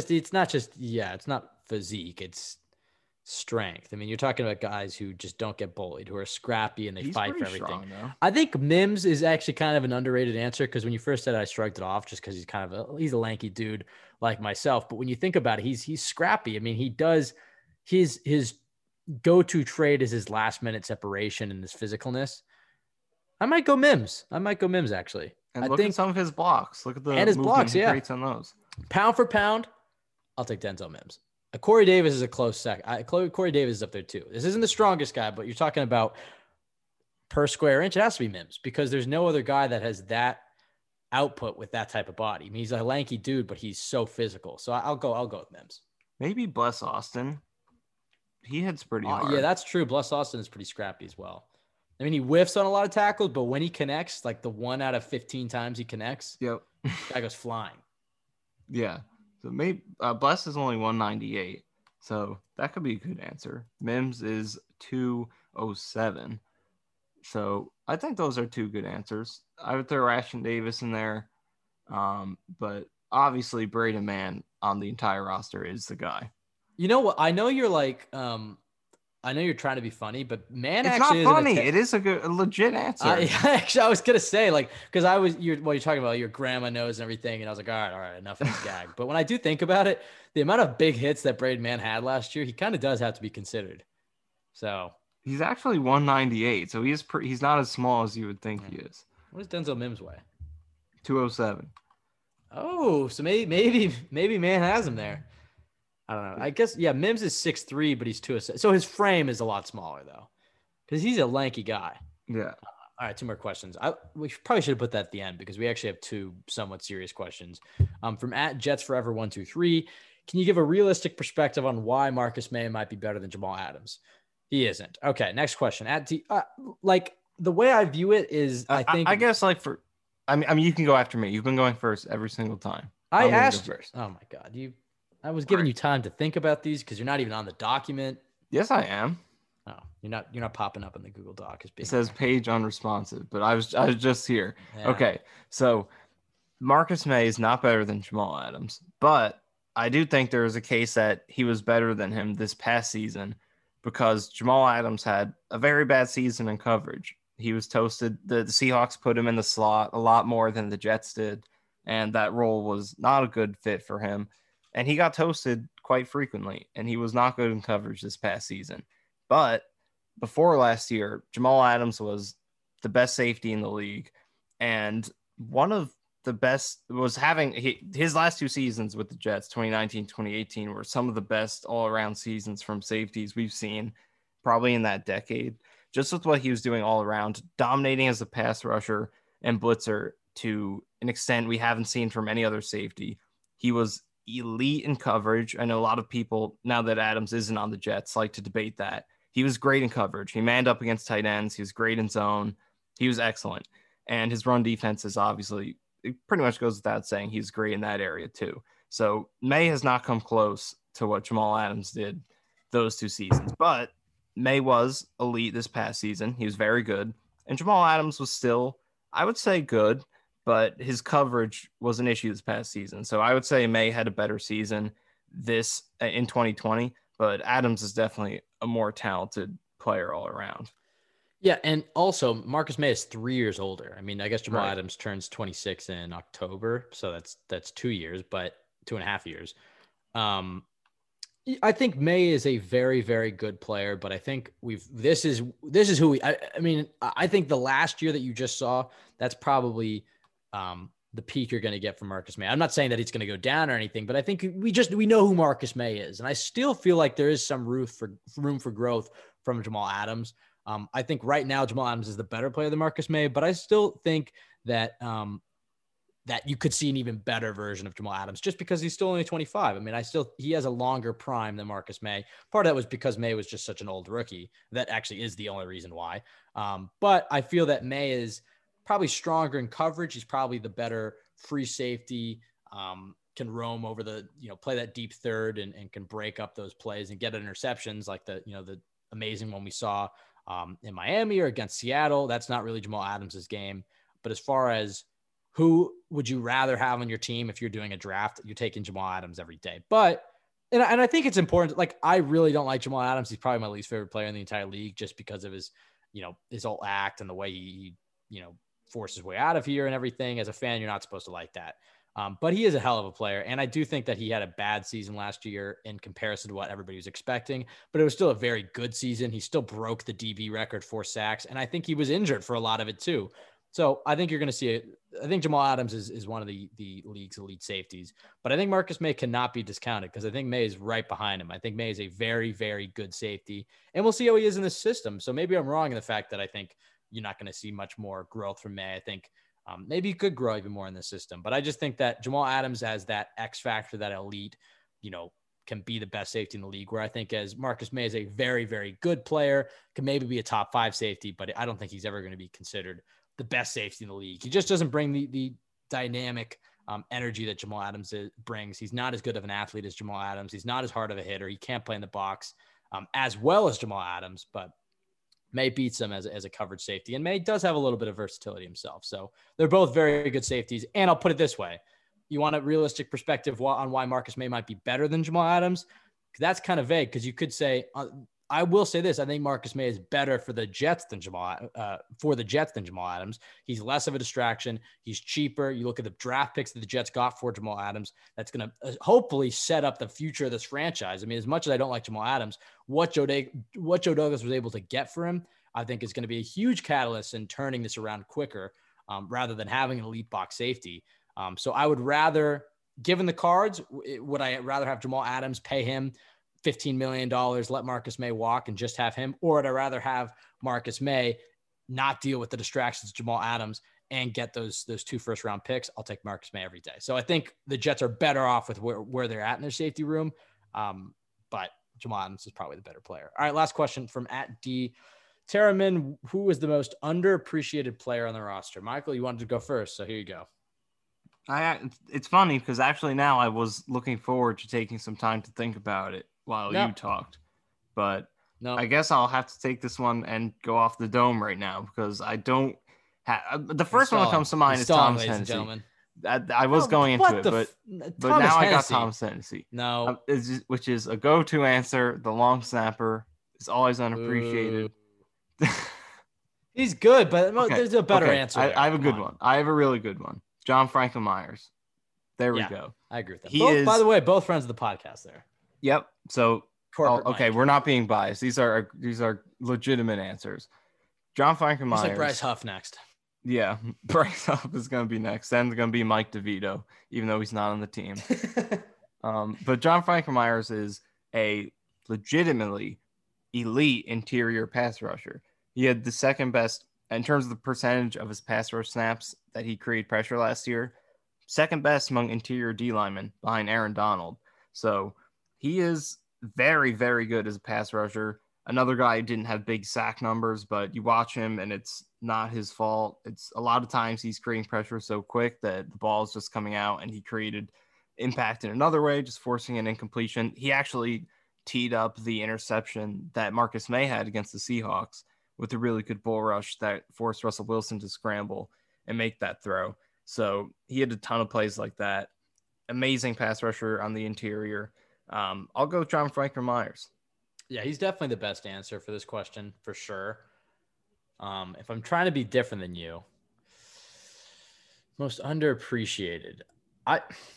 physique. It's strength. I mean, you're talking about guys who just don't get bullied, who are scrappy and they fight for everything. Strong, I think Mims is actually kind of an underrated answer because when you first said it, I shrugged it off just because he's a lanky dude like myself. But when you think about it, he's scrappy. I mean, he does his go-to trade is his last minute separation and his physicalness. I might go Mims actually. And look at some of his blocks. Look at the blocks, creates on those. Pound for pound, I'll take Denzel Mims. Corey Davis is a close second. Corey Davis is up there too. This isn't the strongest guy, but you're talking about per square inch. It has to be Mims because there's no other guy that has that output with that type of body. I mean, he's a lanky dude, but he's so physical. So I'll go with Mims. Maybe Bless Austin. He hits pretty hard. Yeah, that's true. Bless Austin is pretty scrappy as well. I mean, he whiffs on a lot of tackles, but when he connects, like the 1 out of 15 times he connects, guy goes flying. Yeah. So maybe Bless is only 198. So that could be a good answer. Mims is 207. So I think those are two good answers. I would throw Ashton Davis in there. But obviously Brady Man on the entire roster is the guy. You know what? I know you're like, I know you're trying to be funny, but man, it's actually not funny. It is a legit answer. Actually, I was gonna say like because you're talking about your grandma knows and everything, and I was like, all right, enough of this gag. But when I do think about it, the amount of big hits that Braden Mann had last year, he kind of does have to be considered. So he's actually 198, so he's not as small as you would think he is. What does Denzel Mims weigh? 207. Oh, so maybe Mann has him there. I don't know. I guess, Mims is 6'3", but he's 207. So his frame is a lot smaller, though, because he's a lanky guy. Yeah. All right, two more questions. We probably should have put that at the end because we actually have two somewhat serious questions. From @JetsForever123, can you give a realistic perspective on why Marcus May might be better than Jamal Adams? He isn't. Okay, next question. Like, the way I view it is, I guess, like, I mean, you can go after me. You've been going first every single time. I asked first. Oh, my God. I was giving you time to think about these because you're not even on the document. Yes, I am. Oh, you're not popping up in the Google Doc. It says page unresponsive, but I was just here. Yeah. Okay, so Marcus May is not better than Jamal Adams, but I do think there is a case that he was better than him this past season because Jamal Adams had a very bad season in coverage. He was toasted. The Seahawks put him in the slot a lot more than the Jets did, and that role was not a good fit for him. And he got toasted quite frequently, and he was not good in coverage this past season. But before last year, Jamal Adams was the best safety in the league, and one of the best was having his last two seasons with the Jets, 2019, 2018, were some of the best all-around seasons from safeties we've seen probably in that decade. Just with what he was doing all around, dominating as a pass rusher and blitzer to an extent we haven't seen from any other safety. He was elite in coverage. I know a lot of people, now that Adams isn't on the Jets, like to debate that. He was great in coverage. He manned up against tight ends. He was great in zone. He was excellent. And his run defense is obviously, it pretty much goes without saying, he's great in that area too. So May has not come close to what Jamal Adams did those 2 seasons. But May was elite this past season. He was very good. And Jamal Adams was still, I would say, good, but his coverage was an issue this past season. So I would say May had a better season this in 2020, but Adams is definitely a more talented player all around. Yeah, and also Marcus May is 3 years older. I mean, I guess Jamal Right. Adams turns 26 in October, so that's 2 years, but 2.5 years. I think May is a very, very good player, but I think this is who we. I mean, I think the last year that you just saw, that's probably the peak you're going to get from Marcus May. I'm not saying that he's going to go down or anything, but I think we know who Marcus May is, and I still feel like there is some room for growth from Jamal Adams. I think right now Jamal Adams is the better player than Marcus May, but I still think that that you could see an even better version of Jamal Adams just because he's still only 25. I mean, he has a longer prime than Marcus May. Part of that was because May was just such an old rookie. That actually is the only reason why. But I feel that May is probably stronger in coverage. He's probably the better free safety, can roam over play that deep third and can break up those plays and get interceptions like the amazing one we saw in Miami or against Seattle. That's not really Jamal Adams's game. But as far as who would you rather have on your team if you're doing a draft, you're taking Jamal Adams every day. But, and I think it's important. Like, I really don't like Jamal Adams. He's probably my least favorite player in the entire league just because of his whole act and the way he forced his way out of here and everything. As a fan, you're not supposed to like that. But he is a hell of a player. And I do think that he had a bad season last year in comparison to what everybody was expecting, but it was still a very good season. He still broke the DB record for sacks. And I think he was injured for a lot of it too. So I think you're going to see it. I think Jamal Adams is one of the league's elite safeties, but I think Marcus May cannot be discounted because I think May is right behind him. I think May is a very, very good safety, and we'll see how he is in this system. So maybe I'm wrong in the fact that I think you're not going to see much more growth from May. I think maybe he could grow even more in this system, but I just think that Jamal Adams has that X factor, that elite, can be the best safety in the league, where I think as Marcus May is a very, very good player, can maybe be a top 5 safety, but I don't think he's ever going to be considered the best safety in the league. He just doesn't bring the dynamic energy that Jamal Adams brings. He's not as good of an athlete as Jamal Adams. He's not as hard of a hitter. He can't play in the box as well as Jamal Adams, but May beats him as a coverage safety. And May does have a little bit of versatility himself. So they're both very good safeties. And I'll put it this way. You want a realistic perspective on why Marcus May might be better than Jamal Adams? That's kind of vague because you could say, I will say this. I think Marcus May is better for the Jets than Jamal Adams. He's less of a distraction. He's cheaper. You look at the draft picks that the Jets got for Jamal Adams. That's going to hopefully set up the future of this franchise. I mean, as much as I don't like Jamal Adams, what Joe Douglas was able to get for him, I think is going to be a huge catalyst in turning this around quicker rather than having an elite box safety. So I would rather, given the cards, would I rather have Jamal Adams, pay him $15 million, let Marcus May walk and just have him? Or would I rather have Marcus May not deal with the distractions of Jamal Adams and get those 2 first-round picks? I'll take Marcus May every day. So I think the Jets are better off with where they're at in their safety room. But Jamal Adams is probably the better player. All right, last question from @D. Terramin, who is the most underappreciated player on the roster? Michael, you wanted to go first, so here you go. It's funny because actually now I was looking forward to taking some time to think about it while you talked, but I guess I'll have to take this one and go off the dome right now because I don't have the first one that comes to mind is Thomas Hennessy. I was going into it, but now I got Thomas Hennessy. No, which is a go-to answer. The long snapper is always unappreciated. He's good, but there's a better answer. I have a good one. I have a really good one. John Franklin Myers. There we go. I agree with that. By the way, both friends of the podcast there. Yep. So, we're not being biased. These are legitimate answers. John Franklin Myers. It's like Bryce Huff next. Yeah, Bryce Huff is going to be next. Then it's going to be Mike DeVito, even though he's not on the team. But John Franklin Myers is a legitimately elite interior pass rusher. He had the second best in terms of the percentage of his pass rush snaps that he created pressure last year. second best among interior D linemen behind Aaron Donald. So he is very, very good as a pass rusher. Another guy who didn't have big sack numbers, but you watch him and it's not his fault. It's a lot of times he's creating pressure so quick that the ball is just coming out, and he created impact in another way, just forcing an incompletion. He actually teed up the interception that Marcus May had against the Seahawks with a really good bull rush that forced Russell Wilson to scramble and make that throw. So he had a ton of plays like that. Amazing pass rusher on the interior. I'll go John Franklin Myers. Yeah, he's definitely the best answer for this question, for sure. If I'm trying to be different than you, most underappreciated. I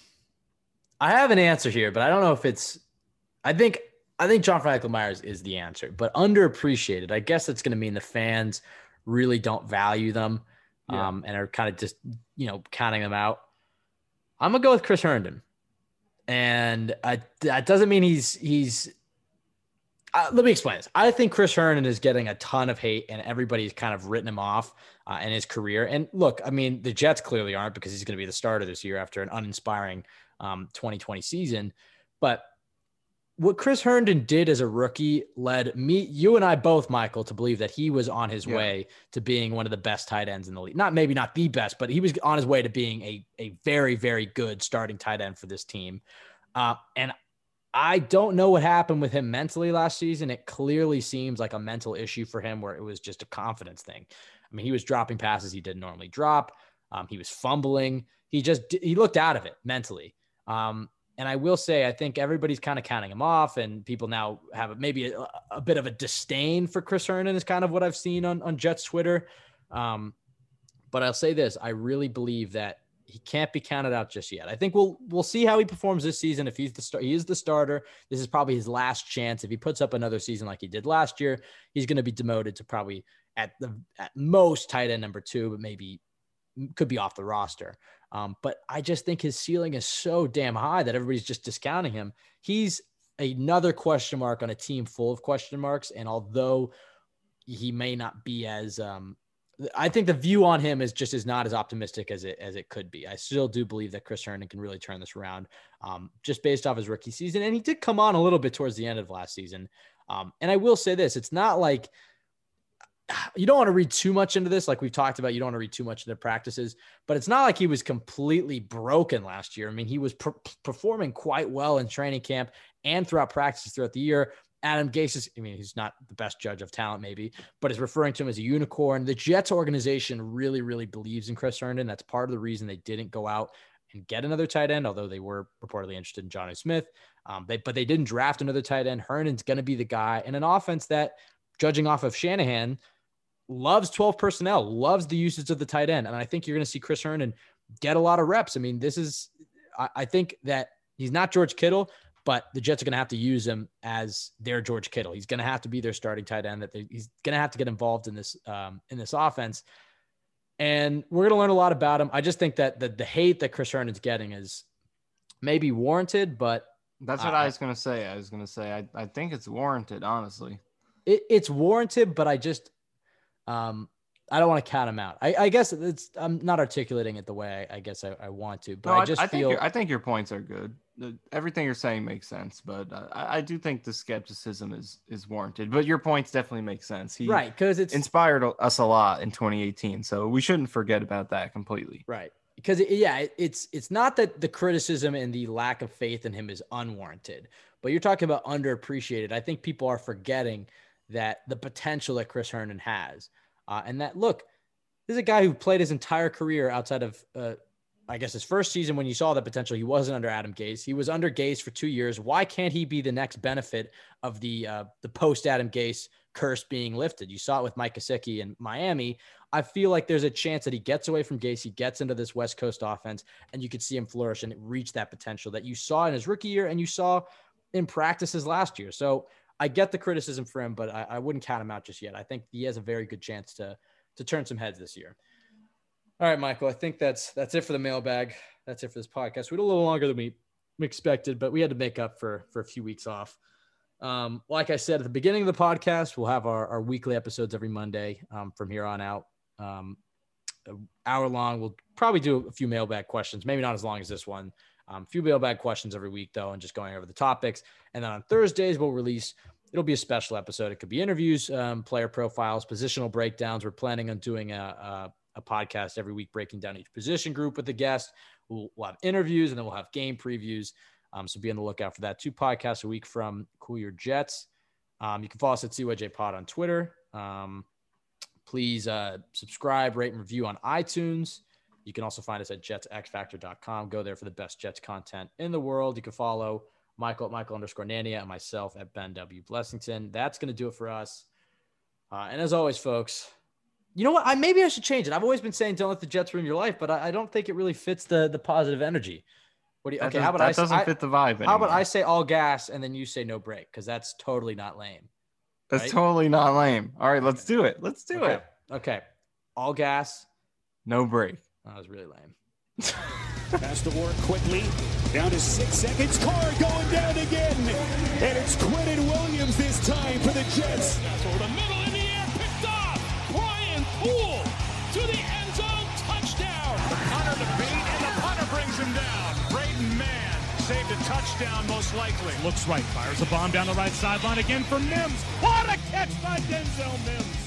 have an answer here, but I don't know if it's. I think John Franklin Myers is the answer, but underappreciated. I guess it's going to mean the fans really don't value them, and are kind of just counting them out. I'm gonna go with Chris Herndon, and that doesn't mean he's. Let me explain this. I think Chris Herndon is getting a ton of hate, and everybody's kind of written him off in his career. And look, I mean, the Jets clearly aren't, because he's going to be the starter this year after an uninspiring 2020 season. But what Chris Herndon did as a rookie led you and I both, Michael, to believe that he was on his way to being one of the best tight ends in the league. Maybe not the best, but he was on his way to being a very, very good starting tight end for this team. And I don't know what happened with him mentally last season. It clearly seems like a mental issue for him, where it was just a confidence thing. I mean, he was dropping passes he didn't normally drop. He was fumbling. He looked out of it mentally. And I will say, I think everybody's kind of counting him off, and people now have maybe a bit of a disdain for Chris Herndon is kind of what I've seen on Jets Twitter. But I'll say this. I really believe that he can't be counted out just yet. I think we'll see how he performs this season. If he is the starter, this is probably his last chance. If he puts up another season like he did last year, he's going to be demoted to probably at most tight end number 2, but maybe could be off the roster. But I just think his ceiling is so damn high that everybody's just discounting him. He's another question mark on a team full of question marks. And although he may not be as, I think the view on him is not as optimistic as it could be. I still do believe that Chris Herndon can really turn this around, just based off his rookie season. And he did come on a little bit towards the end of last season. And I will say this, it's not like, you don't want to read too much into this. Like we've talked about, you don't want to read too much into practices, but it's not like he was completely broken last year. I mean, he was performing quite well in training camp and throughout practices throughout the year. Adam Gase he's not the best judge of talent maybe, but is referring to him as a unicorn. The Jets organization really, really believes in Chris Herndon. That's part of the reason they didn't go out and get another tight end, although they were reportedly interested in Johnny Smith. But they didn't draft another tight end. Herndon's going to be the guy in an offense that, judging off of Shanahan, loves 12 personnel, loves the usage of the tight end. And I think you're going to see Chris Herndon get a lot of reps. I mean, I think that he's not George Kittle, but the Jets are going to have to use him as their George Kittle. He's going to have to be their starting tight end. He's going to have to get involved in this offense. And we're going to learn a lot about him. I just think that the hate that Chris Herndon's getting is maybe warranted, but that's what I was going to say. I think it's warranted, honestly. It's warranted, but I just, I don't want to count him out. I guess I'm not articulating it the way I guess I want to, but no, I think your points are good. Everything you're saying makes sense, but I do think the skepticism is warranted. But your points definitely make sense. Right, because it's inspired us a lot in 2018, so we shouldn't forget about that completely. Right, because it's not that the criticism and the lack of faith in him is unwarranted, but you're talking about underappreciated. I think people are forgetting that the potential that Chris Herndon has, and that look, this is a guy who played his entire career outside of. I guess his first season when you saw the potential, he wasn't under Adam Gase. He was under Gase for 2 years. Why can't he be the next benefit of the post-Adam Gase curse being lifted? You saw it with Mike Gesicki in Miami. I feel like there's a chance that he gets away from Gase, he gets into this West Coast offense, and you could see him flourish and reach that potential that you saw in his rookie year and you saw in practices last year. So I get the criticism for him, but I wouldn't count him out just yet. I think he has a very good chance to turn some heads this year. All right, Michael, I think that's it for the mailbag. That's it for this podcast. We went a little longer than we expected, but we had to make up for a few weeks off. Like I said at the beginning of the podcast, we'll have our weekly episodes every Monday from here on out. an hour long. We'll probably do a few mailbag questions, maybe not as long as this one. A few mailbag questions every week, though, and just going over the topics. And then on Thursdays, it'll be a special episode. It could be interviews, player profiles, positional breakdowns. We're planning on doing a podcast every week, breaking down each position group with a guest. We'll have interviews, and then we'll have game previews. So be on the lookout for that. 2 podcasts a week from Cool Your Jets. You can follow us at CYJ Pod on Twitter. Please subscribe, rate, and review on iTunes. You can also find us at jetsxfactor.com. Go there for the best Jets content in the world. You can follow Michael at Michael_Nania and myself at Ben W. Blessington. That's going to do it for us. And as always, folks, you know what? Maybe I should change it. I've always been saying don't let the Jets ruin your life, but I don't think it really fits the positive energy. What do you? Okay, how about that doesn't fit the vibe anymore. How about I say all gas and then you say no break? Because that's totally not lame. That's right? totally not lame. All right, let's do it. Let's do it. Okay. All gas. No break. That was really lame. Pass to Ward quickly. Down to 6 seconds. Carr going down again. And it's Quinnen Williams this time for the Jets. For the middle in the air, picked off. Brian Poole to the end zone, touchdown. The punter to beat, and the punter brings him down. Braden Mann saved a touchdown, most likely. Looks right, fires a bomb down the right sideline again for Mims. What a catch by Denzel Mims.